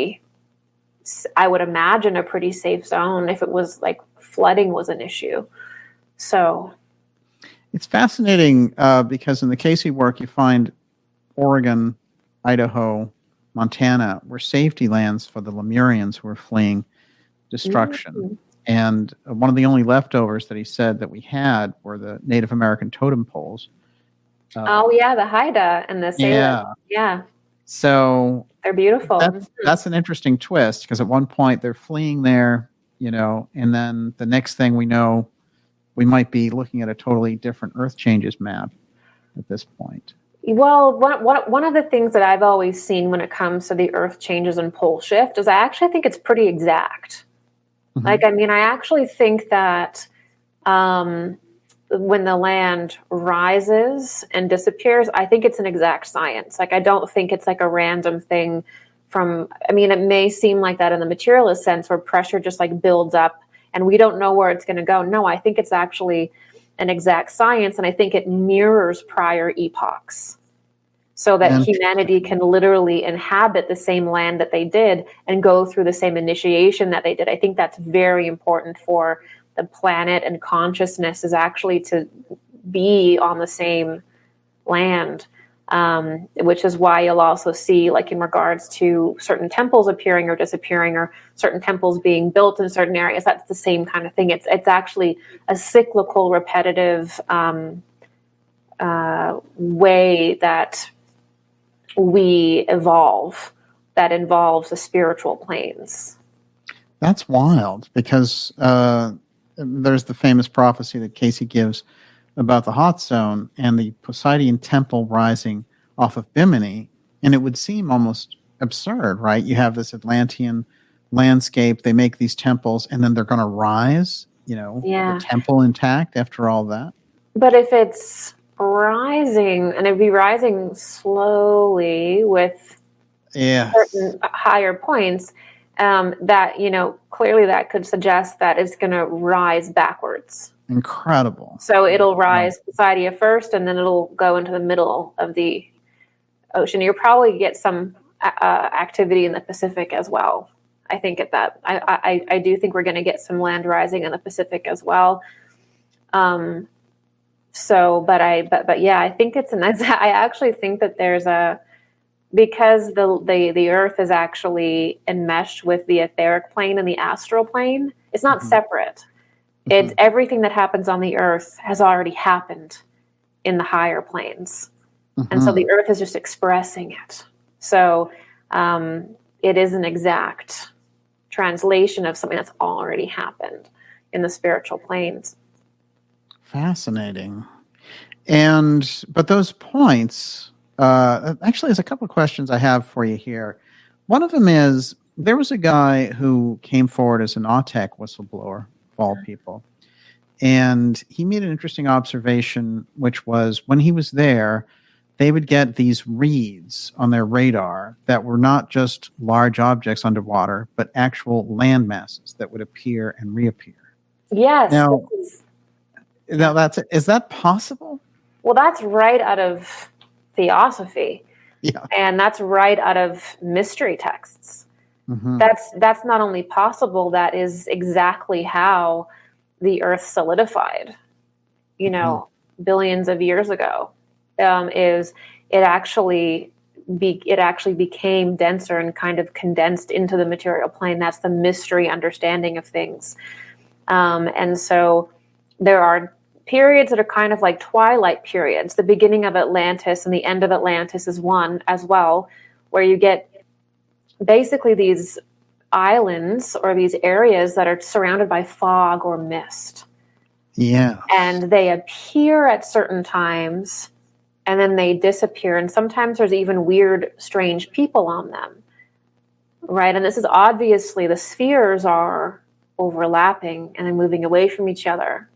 I would imagine a pretty safe zone if it was like flooding was an issue. So it's fascinating because in the Casey work, you find Oregon, Idaho, Montana were safety lands for the Lemurians who were fleeing destruction. Mm-hmm. And one of the only leftovers that he said that we had were the Native American totem poles. The Haida and the Salem. Yeah. So they're beautiful. That's an interesting twist because at one point they're fleeing there, and then the next thing we know, we might be looking at a totally different Earth changes map at this point. Well, one of the things that I've always seen when it comes to the Earth changes and pole shift is I actually think it's pretty exact. Mm-hmm. I actually think that when the land rises and disappears, I think it's an exact science. I don't think it's like a random thing it may seem like that in the materialist sense where pressure just like builds up and we don't know where it's going to go. No, I think it's actually an exact science, and I think it mirrors prior epochs so that humanity can literally inhabit the same land that they did and go through the same initiation that they did. I think that's very important for the planet, and consciousness is actually to be on the same land, which is why you'll also see, like in regards to certain temples appearing or disappearing, or certain temples being built in certain areas, that's the same kind of thing. It's actually a cyclical, repetitive way that we evolve that involves the spiritual planes. That's wild because there's the famous prophecy that Casey gives about the hot zone and the Poseidon temple rising off of Bimini, and it would seem almost absurd, right? You have this Atlantean landscape, they make these temples, and then they're going to rise, the temple intact after all that. But if it's rising, and it'd be rising slowly with certain higher points, that, clearly that could suggest that it's going to rise backwards. Incredible. So it'll rise Poseidon first, and then it'll go into the middle of the ocean. You'll probably get some activity in the Pacific as well. I think I do think we're going to get some land rising in the Pacific as well. I think it's I actually think that there's because the Earth is actually enmeshed with the etheric plane and the astral plane. It's not separate. It's everything that happens on the Earth has already happened in the higher planes. And so the Earth is just expressing it. So it is an exact translation of something that's already happened. in the spiritual planes. Fascinating. But those points, actually, there's a couple of questions I have for you here. One of them is, there was a guy who came forward as an Autek whistleblower, of all people. And he made an interesting observation, which was when he was there, they would get these reads on their radar that were not just large objects underwater, but actual land masses that would appear and reappear. Yes. Now is that possible? Well, that's right out of Theosophy. Yeah. And that's right out of mystery texts. Mm-hmm. That's not only possible, that is exactly how the Earth solidified, billions of years ago. It actually became denser and kind of condensed into the material plane. That's the mystery understanding of things. And so there are periods that are kind of like twilight periods. The beginning of Atlantis and the end of Atlantis is one as well, where you get basically these islands or these areas that are surrounded by fog or mist. Yeah. And they appear at certain times and then they disappear. And sometimes there's even weird, strange people on them. Right? And this is obviously, the spheres are overlapping and then moving away from each other.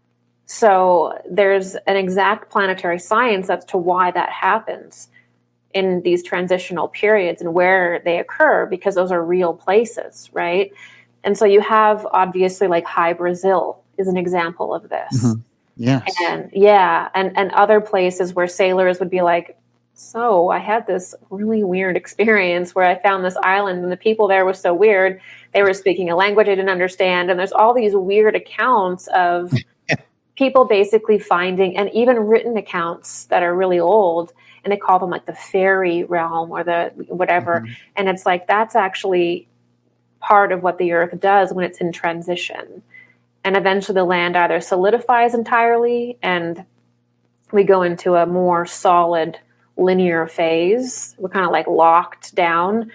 So there's an exact planetary science as to why that happens in these transitional periods and where they occur, because those are real places, right? And so you have, obviously, like High Brazil is an example of this. Mm-hmm. Yes. And other places where sailors would be like, so I had this really weird experience where I found this island and the people there were so weird. They were speaking a language I didn't understand. And there's all these weird accounts of people basically finding, and even written accounts that are really old, and they call them like the fairy realm or the whatever. Mm-hmm. And it's like, that's actually part of what the Earth does when it's in transition. And eventually the land either solidifies entirely and we go into a more solid linear phase. We're kind of like locked down.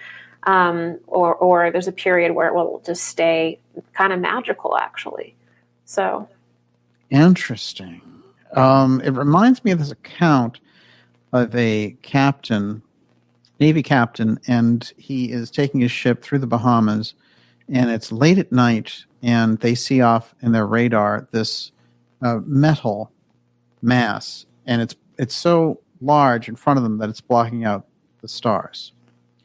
Or there's a period where it will just stay kind of magical, actually. So interesting. It reminds me of this account of a captain, Navy captain, and he is taking his ship through the Bahamas, and it's late at night, and they see off in their radar this metal mass, and it's so large in front of them that it's blocking out the stars.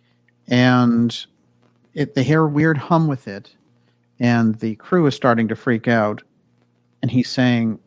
And they hear a weird hum with it, and the crew is starting to freak out, and he's saying,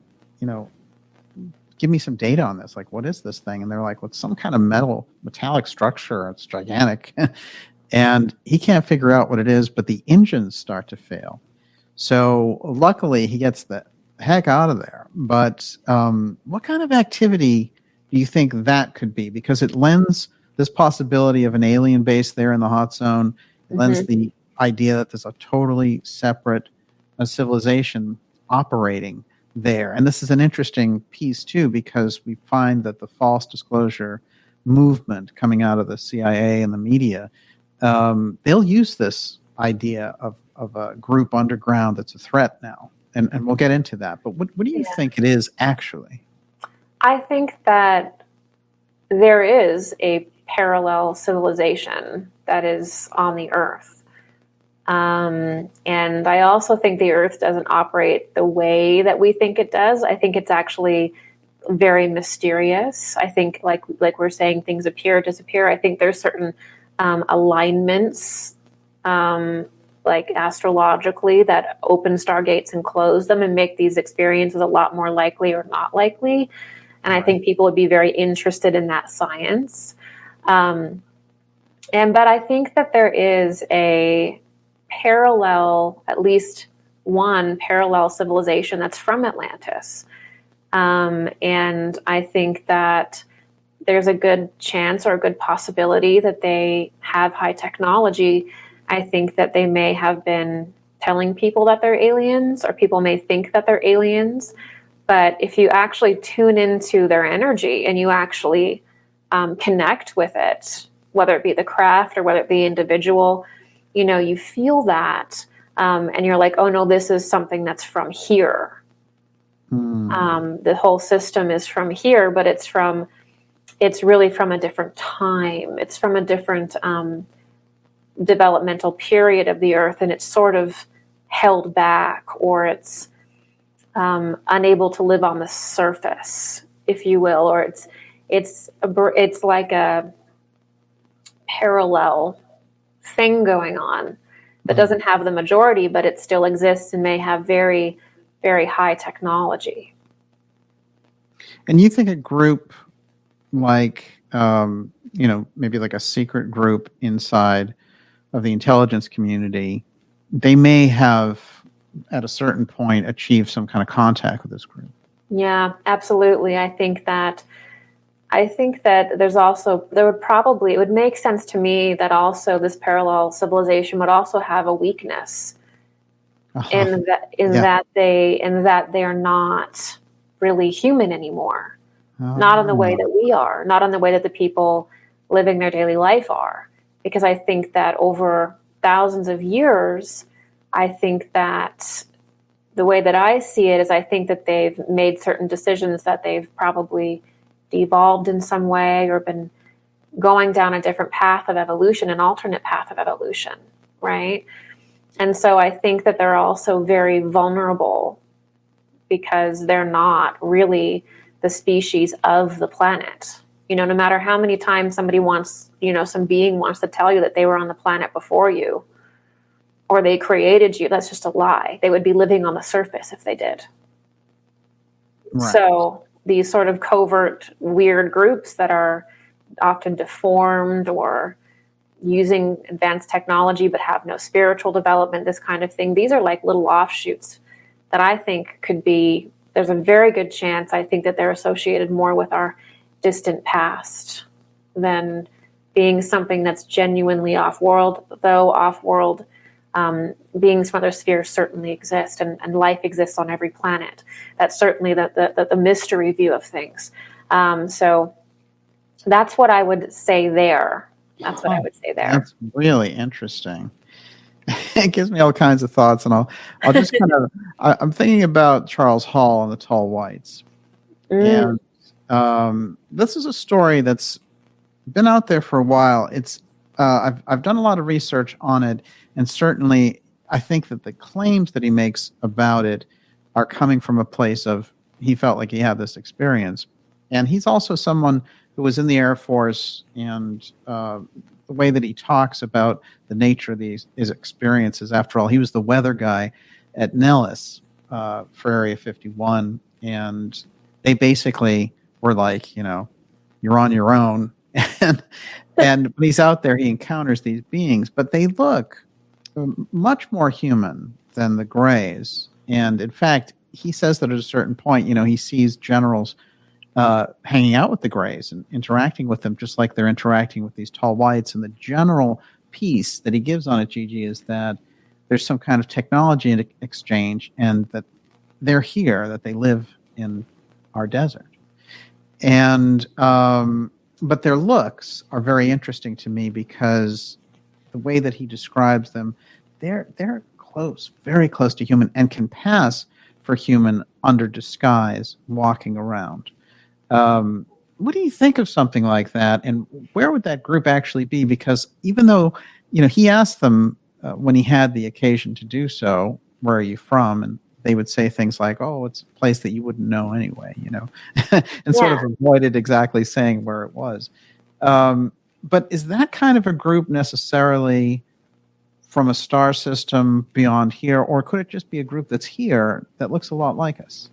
give me some data on this. Like, what is this thing? And they're like, well, it's some kind of metallic structure. It's gigantic. And he can't figure out what it is, but the engines start to fail. So luckily he gets the heck out of there. But what kind of activity do you think that could be? Because it lends this possibility of an alien base there in the hot zone. It lends the idea that there's a totally separate civilization operating there. And this is an interesting piece, too, because we find that the false disclosure movement coming out of the CIA and the media, they'll use this idea of a group underground that's a threat now. And we'll get into that. But what do you think it is actually? I think that there is a parallel civilization that is on the Earth. And I also think the Earth doesn't operate the way that we think it does. I think it's actually very mysterious. I think, like we're saying, things appear, disappear. I think there's certain alignments, like astrologically, that open stargates and close them and make these experiences a lot more likely or not likely. And I think people would be very interested in that science. But I think that there is a parallel, at least one parallel civilization that's from Atlantis. And I think that there's a good chance or a good possibility that they have high technology. I think that they may have been telling people that they're aliens, or people may think that they're aliens. But if you actually tune into their energy and you actually connect with it, whether it be the craft or whether it be individual, you feel that. and you're like, oh no, this is something that's from here. The whole system is from here, but it's really from a different time. It's from a different developmental period of the earth, and it's sort of held back, or it's unable to live on the surface, if you will, or it's like a parallel thing going on that doesn't have the majority, but it still exists and may have very, very high technology. And you think a group like, maybe like a secret group inside of the intelligence community, they may have at a certain point achieved some kind of contact with this group? Yeah, absolutely. I think that it would make sense to me that also this parallel civilization would also have a weakness in that they are not really human anymore. Not in the way that we are, not in the way that the people living their daily life are. Because I think that over thousands of years, I think that the way that I see it is I think that they've made certain decisions that they've probably devolved in some way or been going down a different path of evolution, an alternate path of evolution, right? And so I think that they're also very vulnerable because they're not really the species of the planet. No matter how many times somebody wants, some being wants to tell you that they were on the planet before you or they created you, that's just a lie. They would be living on the surface if they did. Right. So these sort of covert, weird groups that are often deformed or using advanced technology but have no spiritual development, this kind of thing, these are like little offshoots that I think could be, there's a very good chance, I think, that they're associated more with our distant past than being something that's genuinely off-world, though off-world beings from other spheres certainly exist, and life exists on every planet. That's certainly the mystery view of things. So that's what I would say there. That's really interesting. It gives me all kinds of thoughts, and I'll just I'm thinking about Charles Hall and the Tall Whites. And this is a story that's been out there for a while. It's I've done a lot of research on it, and certainly I think that the claims that he makes about it are coming from a place of he felt like he had this experience. And he's also someone who was in the Air Force, and the way that he talks about the nature of his experiences. After all, he was the weather guy at Nellis for Area 51, and they basically were like, you're on your own. And when he's out there, he encounters these beings, but they look much more human than the Greys. And in fact, he says that at a certain point, he sees generals hanging out with the Greys and interacting with them just like they're interacting with these Tall Whites. And the general piece that he gives on it, Gigi, is that there's some kind of technology exchange, and that they're here, that they live in our desert. And but their looks are very interesting to me because the way that he describes them, they're close, very close to human, and can pass for human under disguise, walking around. What do you think of something like that, and where would that group actually be? Because even though, he asked them when he had the occasion to do so, where are you from? And they would say things like, oh, it's a place that you wouldn't know anyway, and sort of avoided exactly saying where it was. But is that kind of a group necessarily from a star system beyond here, or could it just be a group that's here that looks a lot like us?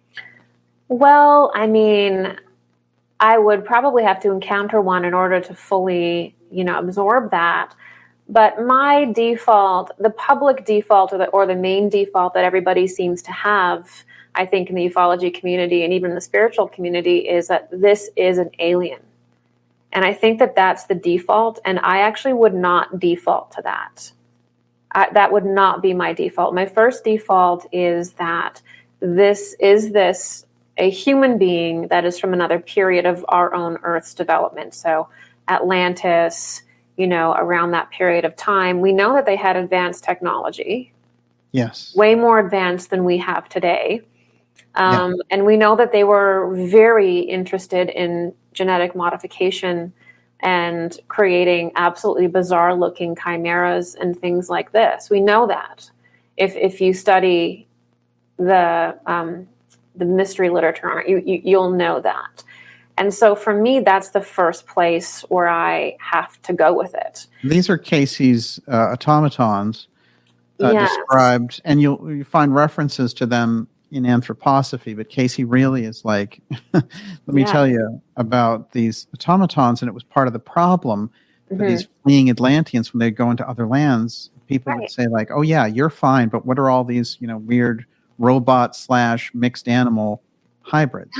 Well, I mean, I would probably have to encounter one in order to fully, absorb that. But my default, the public default or the main default that everybody seems to have, I think, in the ufology community and even the spiritual community, is that this is an alien. And I think that that's the default. And I actually would not default to that. That would not be my default. My first default is that this is a human being that is from another period of our own Earth's development. So Atlantis, around that period of time. We know that they had advanced technology. Yes. way more advanced than we have today. And we know that they were very interested in genetic modification and creating absolutely bizarre looking chimeras and things like this. We know that if you study the mystery literature, you'll know that. And so for me, that's the first place where I have to go with it. These are Cayce's automatons described, and you find references to them in Anthroposophy, but Cayce really is like, let me tell you about these automatons, and it was part of the problem for these fleeing Atlanteans when they go into other lands. People would say like, oh yeah, you're fine, but what are all these, weird robot / mixed animal hybrids?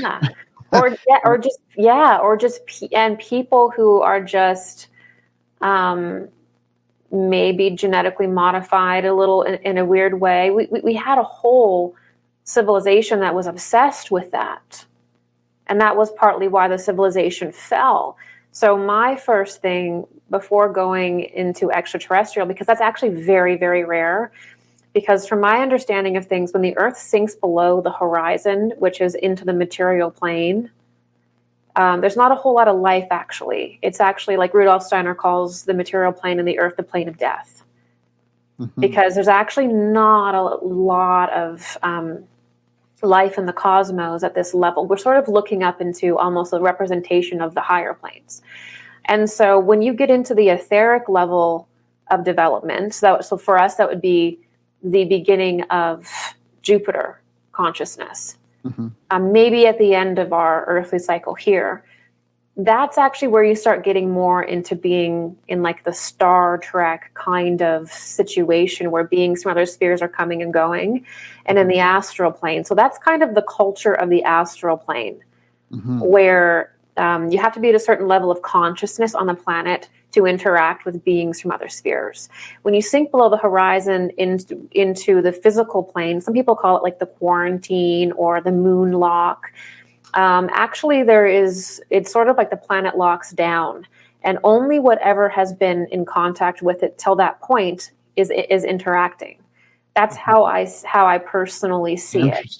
And people who are just maybe genetically modified a little in a weird way. We had a whole civilization that was obsessed with that. And that was partly why the civilization fell. So my first thing before going into extraterrestrial, because that's actually very, very rare, because from my understanding of things, when the Earth sinks below the horizon, which is into the material plane, there's not a whole lot of life, actually. It's actually like Rudolf Steiner calls the material plane and the Earth the plane of death. Because there's actually not a lot of life in the cosmos at this level. We're sort of looking up into almost a representation of the higher planes. And so when you get into the etheric level of development, so for us, that would be the beginning of Jupiter consciousness. Maybe at the end of our earthly cycle here, that's actually where you start getting more into being in like the Star Trek kind of situation where beings from other spheres are coming and going, and in the astral plane. So that's kind of the culture of the astral plane, where you have to be at a certain level of consciousness on the planet to interact with beings from other spheres. When you sink below the horizon into the physical plane, some people call it like the quarantine or the moon lock. Actually, it's sort of like the planet locks down, and only whatever has been in contact with it till that point is interacting. That's how I personally see it.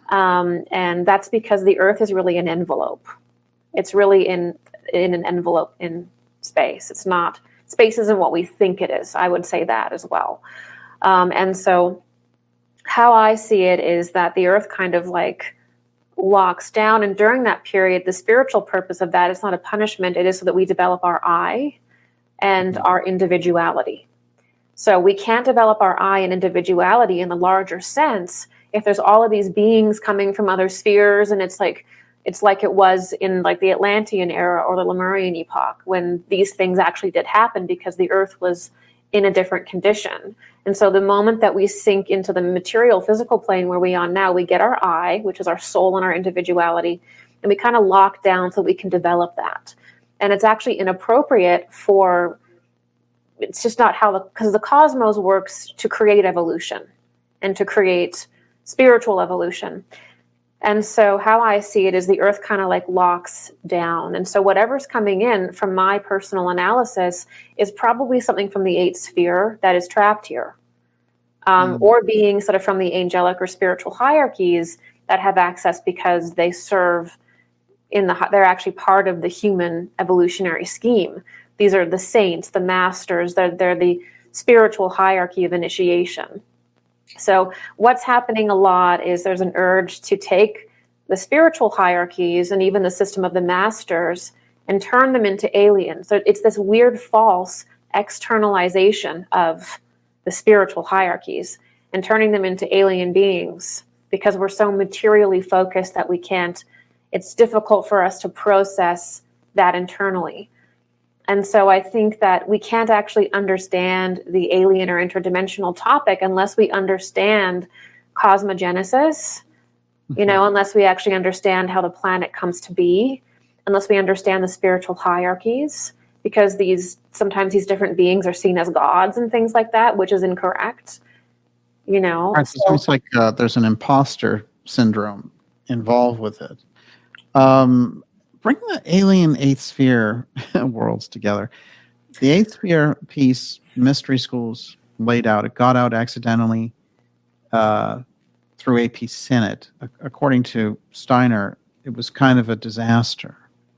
And that's because the Earth is really an envelope. It's really in an envelope in space. It's not, space isn't what we think it is. I would say that as well. And so how I see it is that the Earth kind of like locks down. And during that period, the spiritual purpose of that is not a punishment. It is so that we develop our I and our individuality. So we can't develop our I and individuality in the larger sense if there's all of these beings coming from other spheres, and it's like it was in like the Atlantean era or the Lemurian epoch when these things actually did happen because the Earth was in a different condition. And so the moment that we sink into the material physical plane where we are now, we get our I, which is our soul and our individuality, and we kind of lock down so we can develop that. And it's actually inappropriate for, it's just not how because the cosmos works to create evolution and to create spiritual evolution. And so how I see it is the Earth kind of like locks down. And so whatever's coming in from my personal analysis is probably something from the eighth sphere that is trapped here. Or being sort of from the angelic or spiritual hierarchies that have access because they serve they're actually part of the human evolutionary scheme. These are the saints, the masters, they're the spiritual hierarchy of initiation. So what's happening a lot is there's an urge to take the spiritual hierarchies and even the system of the masters and turn them into aliens. So it's this weird false externalization of the spiritual hierarchies and turning them into alien beings because we're so materially focused that it's difficult for us to process that internally. And so I think that we can't actually understand the alien or interdimensional topic unless we understand cosmogenesis, unless we actually understand how the planet comes to be, unless we understand the spiritual hierarchies, because sometimes these different beings are seen as gods and things like that, which is incorrect. Right, so it seems like there's an imposter syndrome involved with it. Bring the alien eighth sphere worlds together. The eighth sphere piece, Mystery Schools laid out, it got out accidentally. through AP Senate. According to Steiner, it was kind of a disaster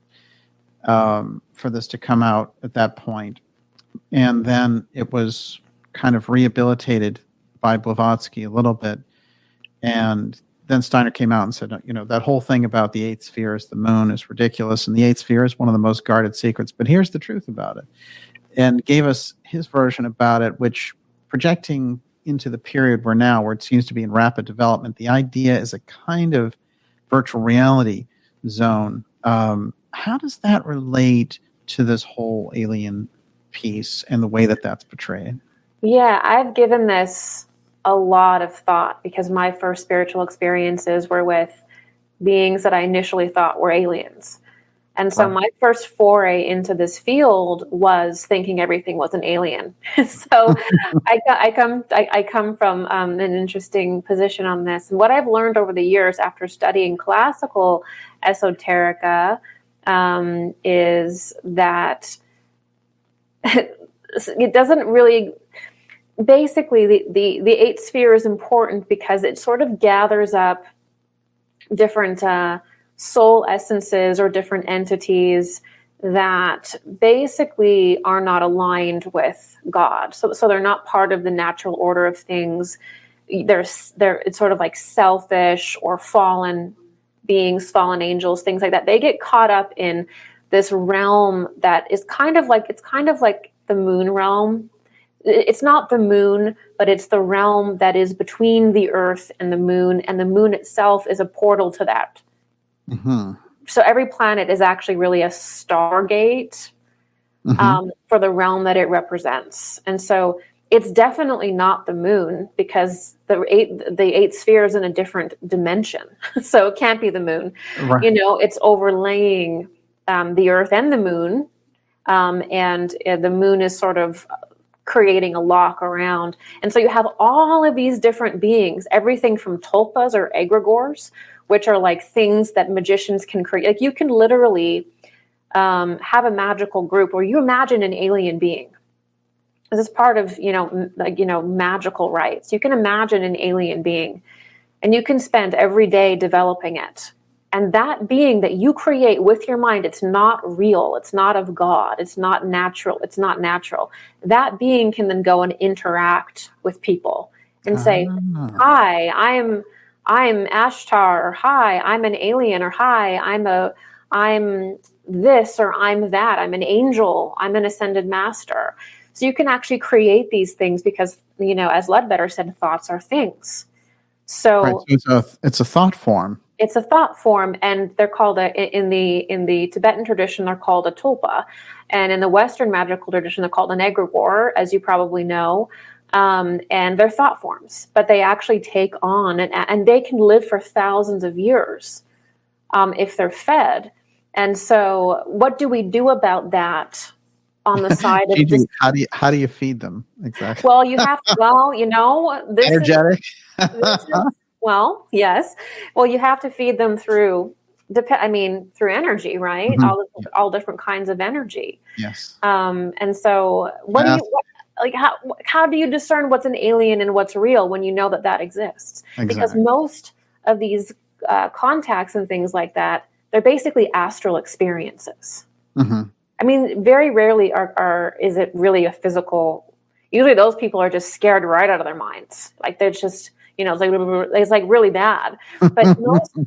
for this to come out at that point. And then it was kind of rehabilitated by Blavatsky a little bit. And then Steiner came out and said, that whole thing about the eighth sphere is the moon is ridiculous. And the eighth sphere is one of the most guarded secrets. But here's the truth about it. And gave us his version about it, which projecting into the period we're now, where it seems to be in rapid development, the idea is a kind of virtual reality zone. How does that relate to this whole alien piece and the way that that's portrayed? Yeah, I've given this a lot of thought because my first spiritual experiences were with beings that I initially thought were aliens. And so my first foray into this field was thinking everything was an alien. So I come from an interesting position on this. And what I've learned over the years after studying classical esoterica is that it doesn't really... Basically, the eighth sphere is important because it sort of gathers up different soul essences or different entities that basically are not aligned with God. So they're not part of the natural order of things. It's sort of like selfish or fallen beings, fallen angels, things like that. They get caught up in this realm that is kind of like the moon realm. It's not the moon, but it's the realm that is between the earth and the moon itself is a portal to that. Mm-hmm. So every planet is actually really a stargate for the realm that it represents. And so it's definitely not the moon because the eighth sphere is in a different dimension. So it can't be the moon. Right. It's overlaying the earth and the moon. And the moon is sort of creating a lock around. And so you have all of these different beings, everything from tulpas or egregores, which are like things that magicians can create. Like you can literally have a magical group where you imagine an alien being. This is part of, magical rites. You can imagine an alien being and you can spend every day developing it. And that being that you create with your mind, it's not real. It's not of God. It's not natural. That being can then go and interact with people and say, hi, I'm Ashtar, or hi, I'm an alien, or hi, I'm this, or I'm that. I'm an angel. I'm an ascended master. So you can actually create these things because, as Ledbetter said, thoughts are things. So it's a thought form. It's a thought form, and they're called in the Tibetan tradition, they're called a tulpa, and in the Western magical tradition, they're called an egregore, as you probably know, and they're thought forms, but they actually take on and they can live for thousands of years if they're fed. And so, what do we do about that? On the side of this, how do you feed them exactly? Well, you have to. This energetic. Well, yes. Well, you have to feed them through energy, right? Mm-hmm. All different kinds of energy. Yes. And so, how do you discern what's an alien and what's real when you know that exists? Exactly. Because most of these contacts and things like that, they're basically astral experiences. Mm-hmm. I mean, very rarely is it really a physical. Usually, those people are just scared right out of their minds. Like they're just. It's like really bad. But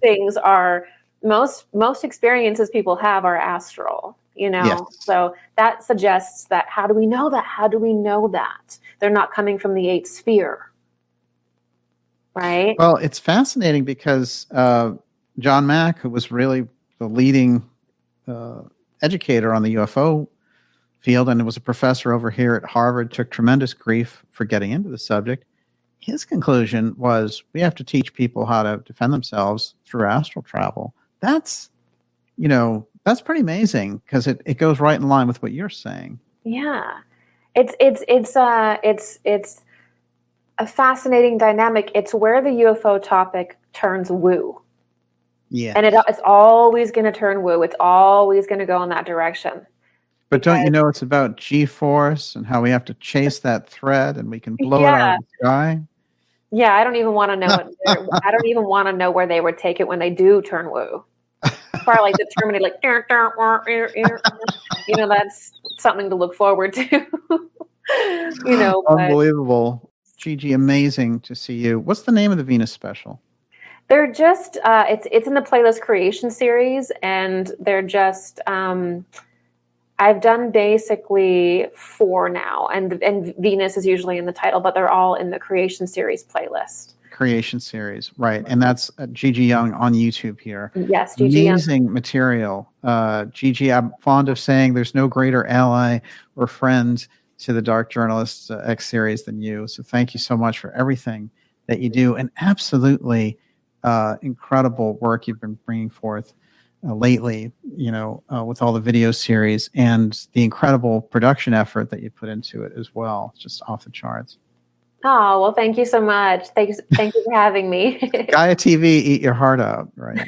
most experiences people have are astral, Yes. So that suggests that how do we know that? How do we know that? They're not coming from the eighth sphere. Right? Well, it's fascinating because John Mack, who was really the leading educator on the UFO field and was a professor over here at Harvard, took tremendous grief for getting into the subject. His conclusion was we have to teach people how to defend themselves through astral travel. That's pretty amazing because it goes right in line with what you're saying. Yeah, it's a fascinating dynamic. It's where the UFO topic turns woo. Yeah, and it's always going to turn woo. It's always going to go in that direction. But don't you know it's about G-force and how we have to chase that thread and we can blow it out of the sky? Yeah, I don't even want to know I don't even want to know where they would take it when they do turn woo. Probably like the Terminator, like that's something to look forward to. Unbelievable. Gigi, amazing to see you. What's the name of the Venus special? They're just it's in the Playlist Creation series, and they're just I've done basically 4 now, and Venus is usually in the title, but they're all in the Creation series playlist. Creation series, right? And that's Gigi Young on YouTube here. Yes, Gigi Amazing Young. Material. Gigi, I'm fond of saying there's no greater ally or friend to the Dark Journalist X series than you. So thank you so much for everything that you do, and absolutely incredible work you've been bringing forth lately, with all the video series and the incredible production effort that you put into it as well. It's just off the charts. Oh, well, thank you so much. Thank you for having me. Gaia TV, eat your heart out, right?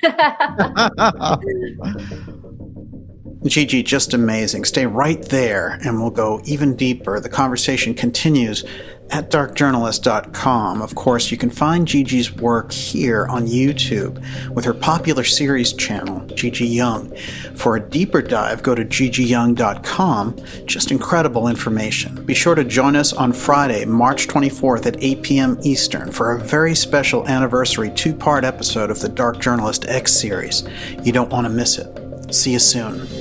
Gigi, just amazing. Stay right there and we'll go even deeper. The conversation continues at darkjournalist.com. Of course, you can find Gigi's work here on YouTube with her popular series channel, Gigi Young. For a deeper dive, go to gigiyoung.com. Just incredible information. Be sure to join us on Friday, March 24th at 8 p.m. Eastern for a very special anniversary 2-part episode of the Dark Journalist X series. You don't want to miss it. See you soon.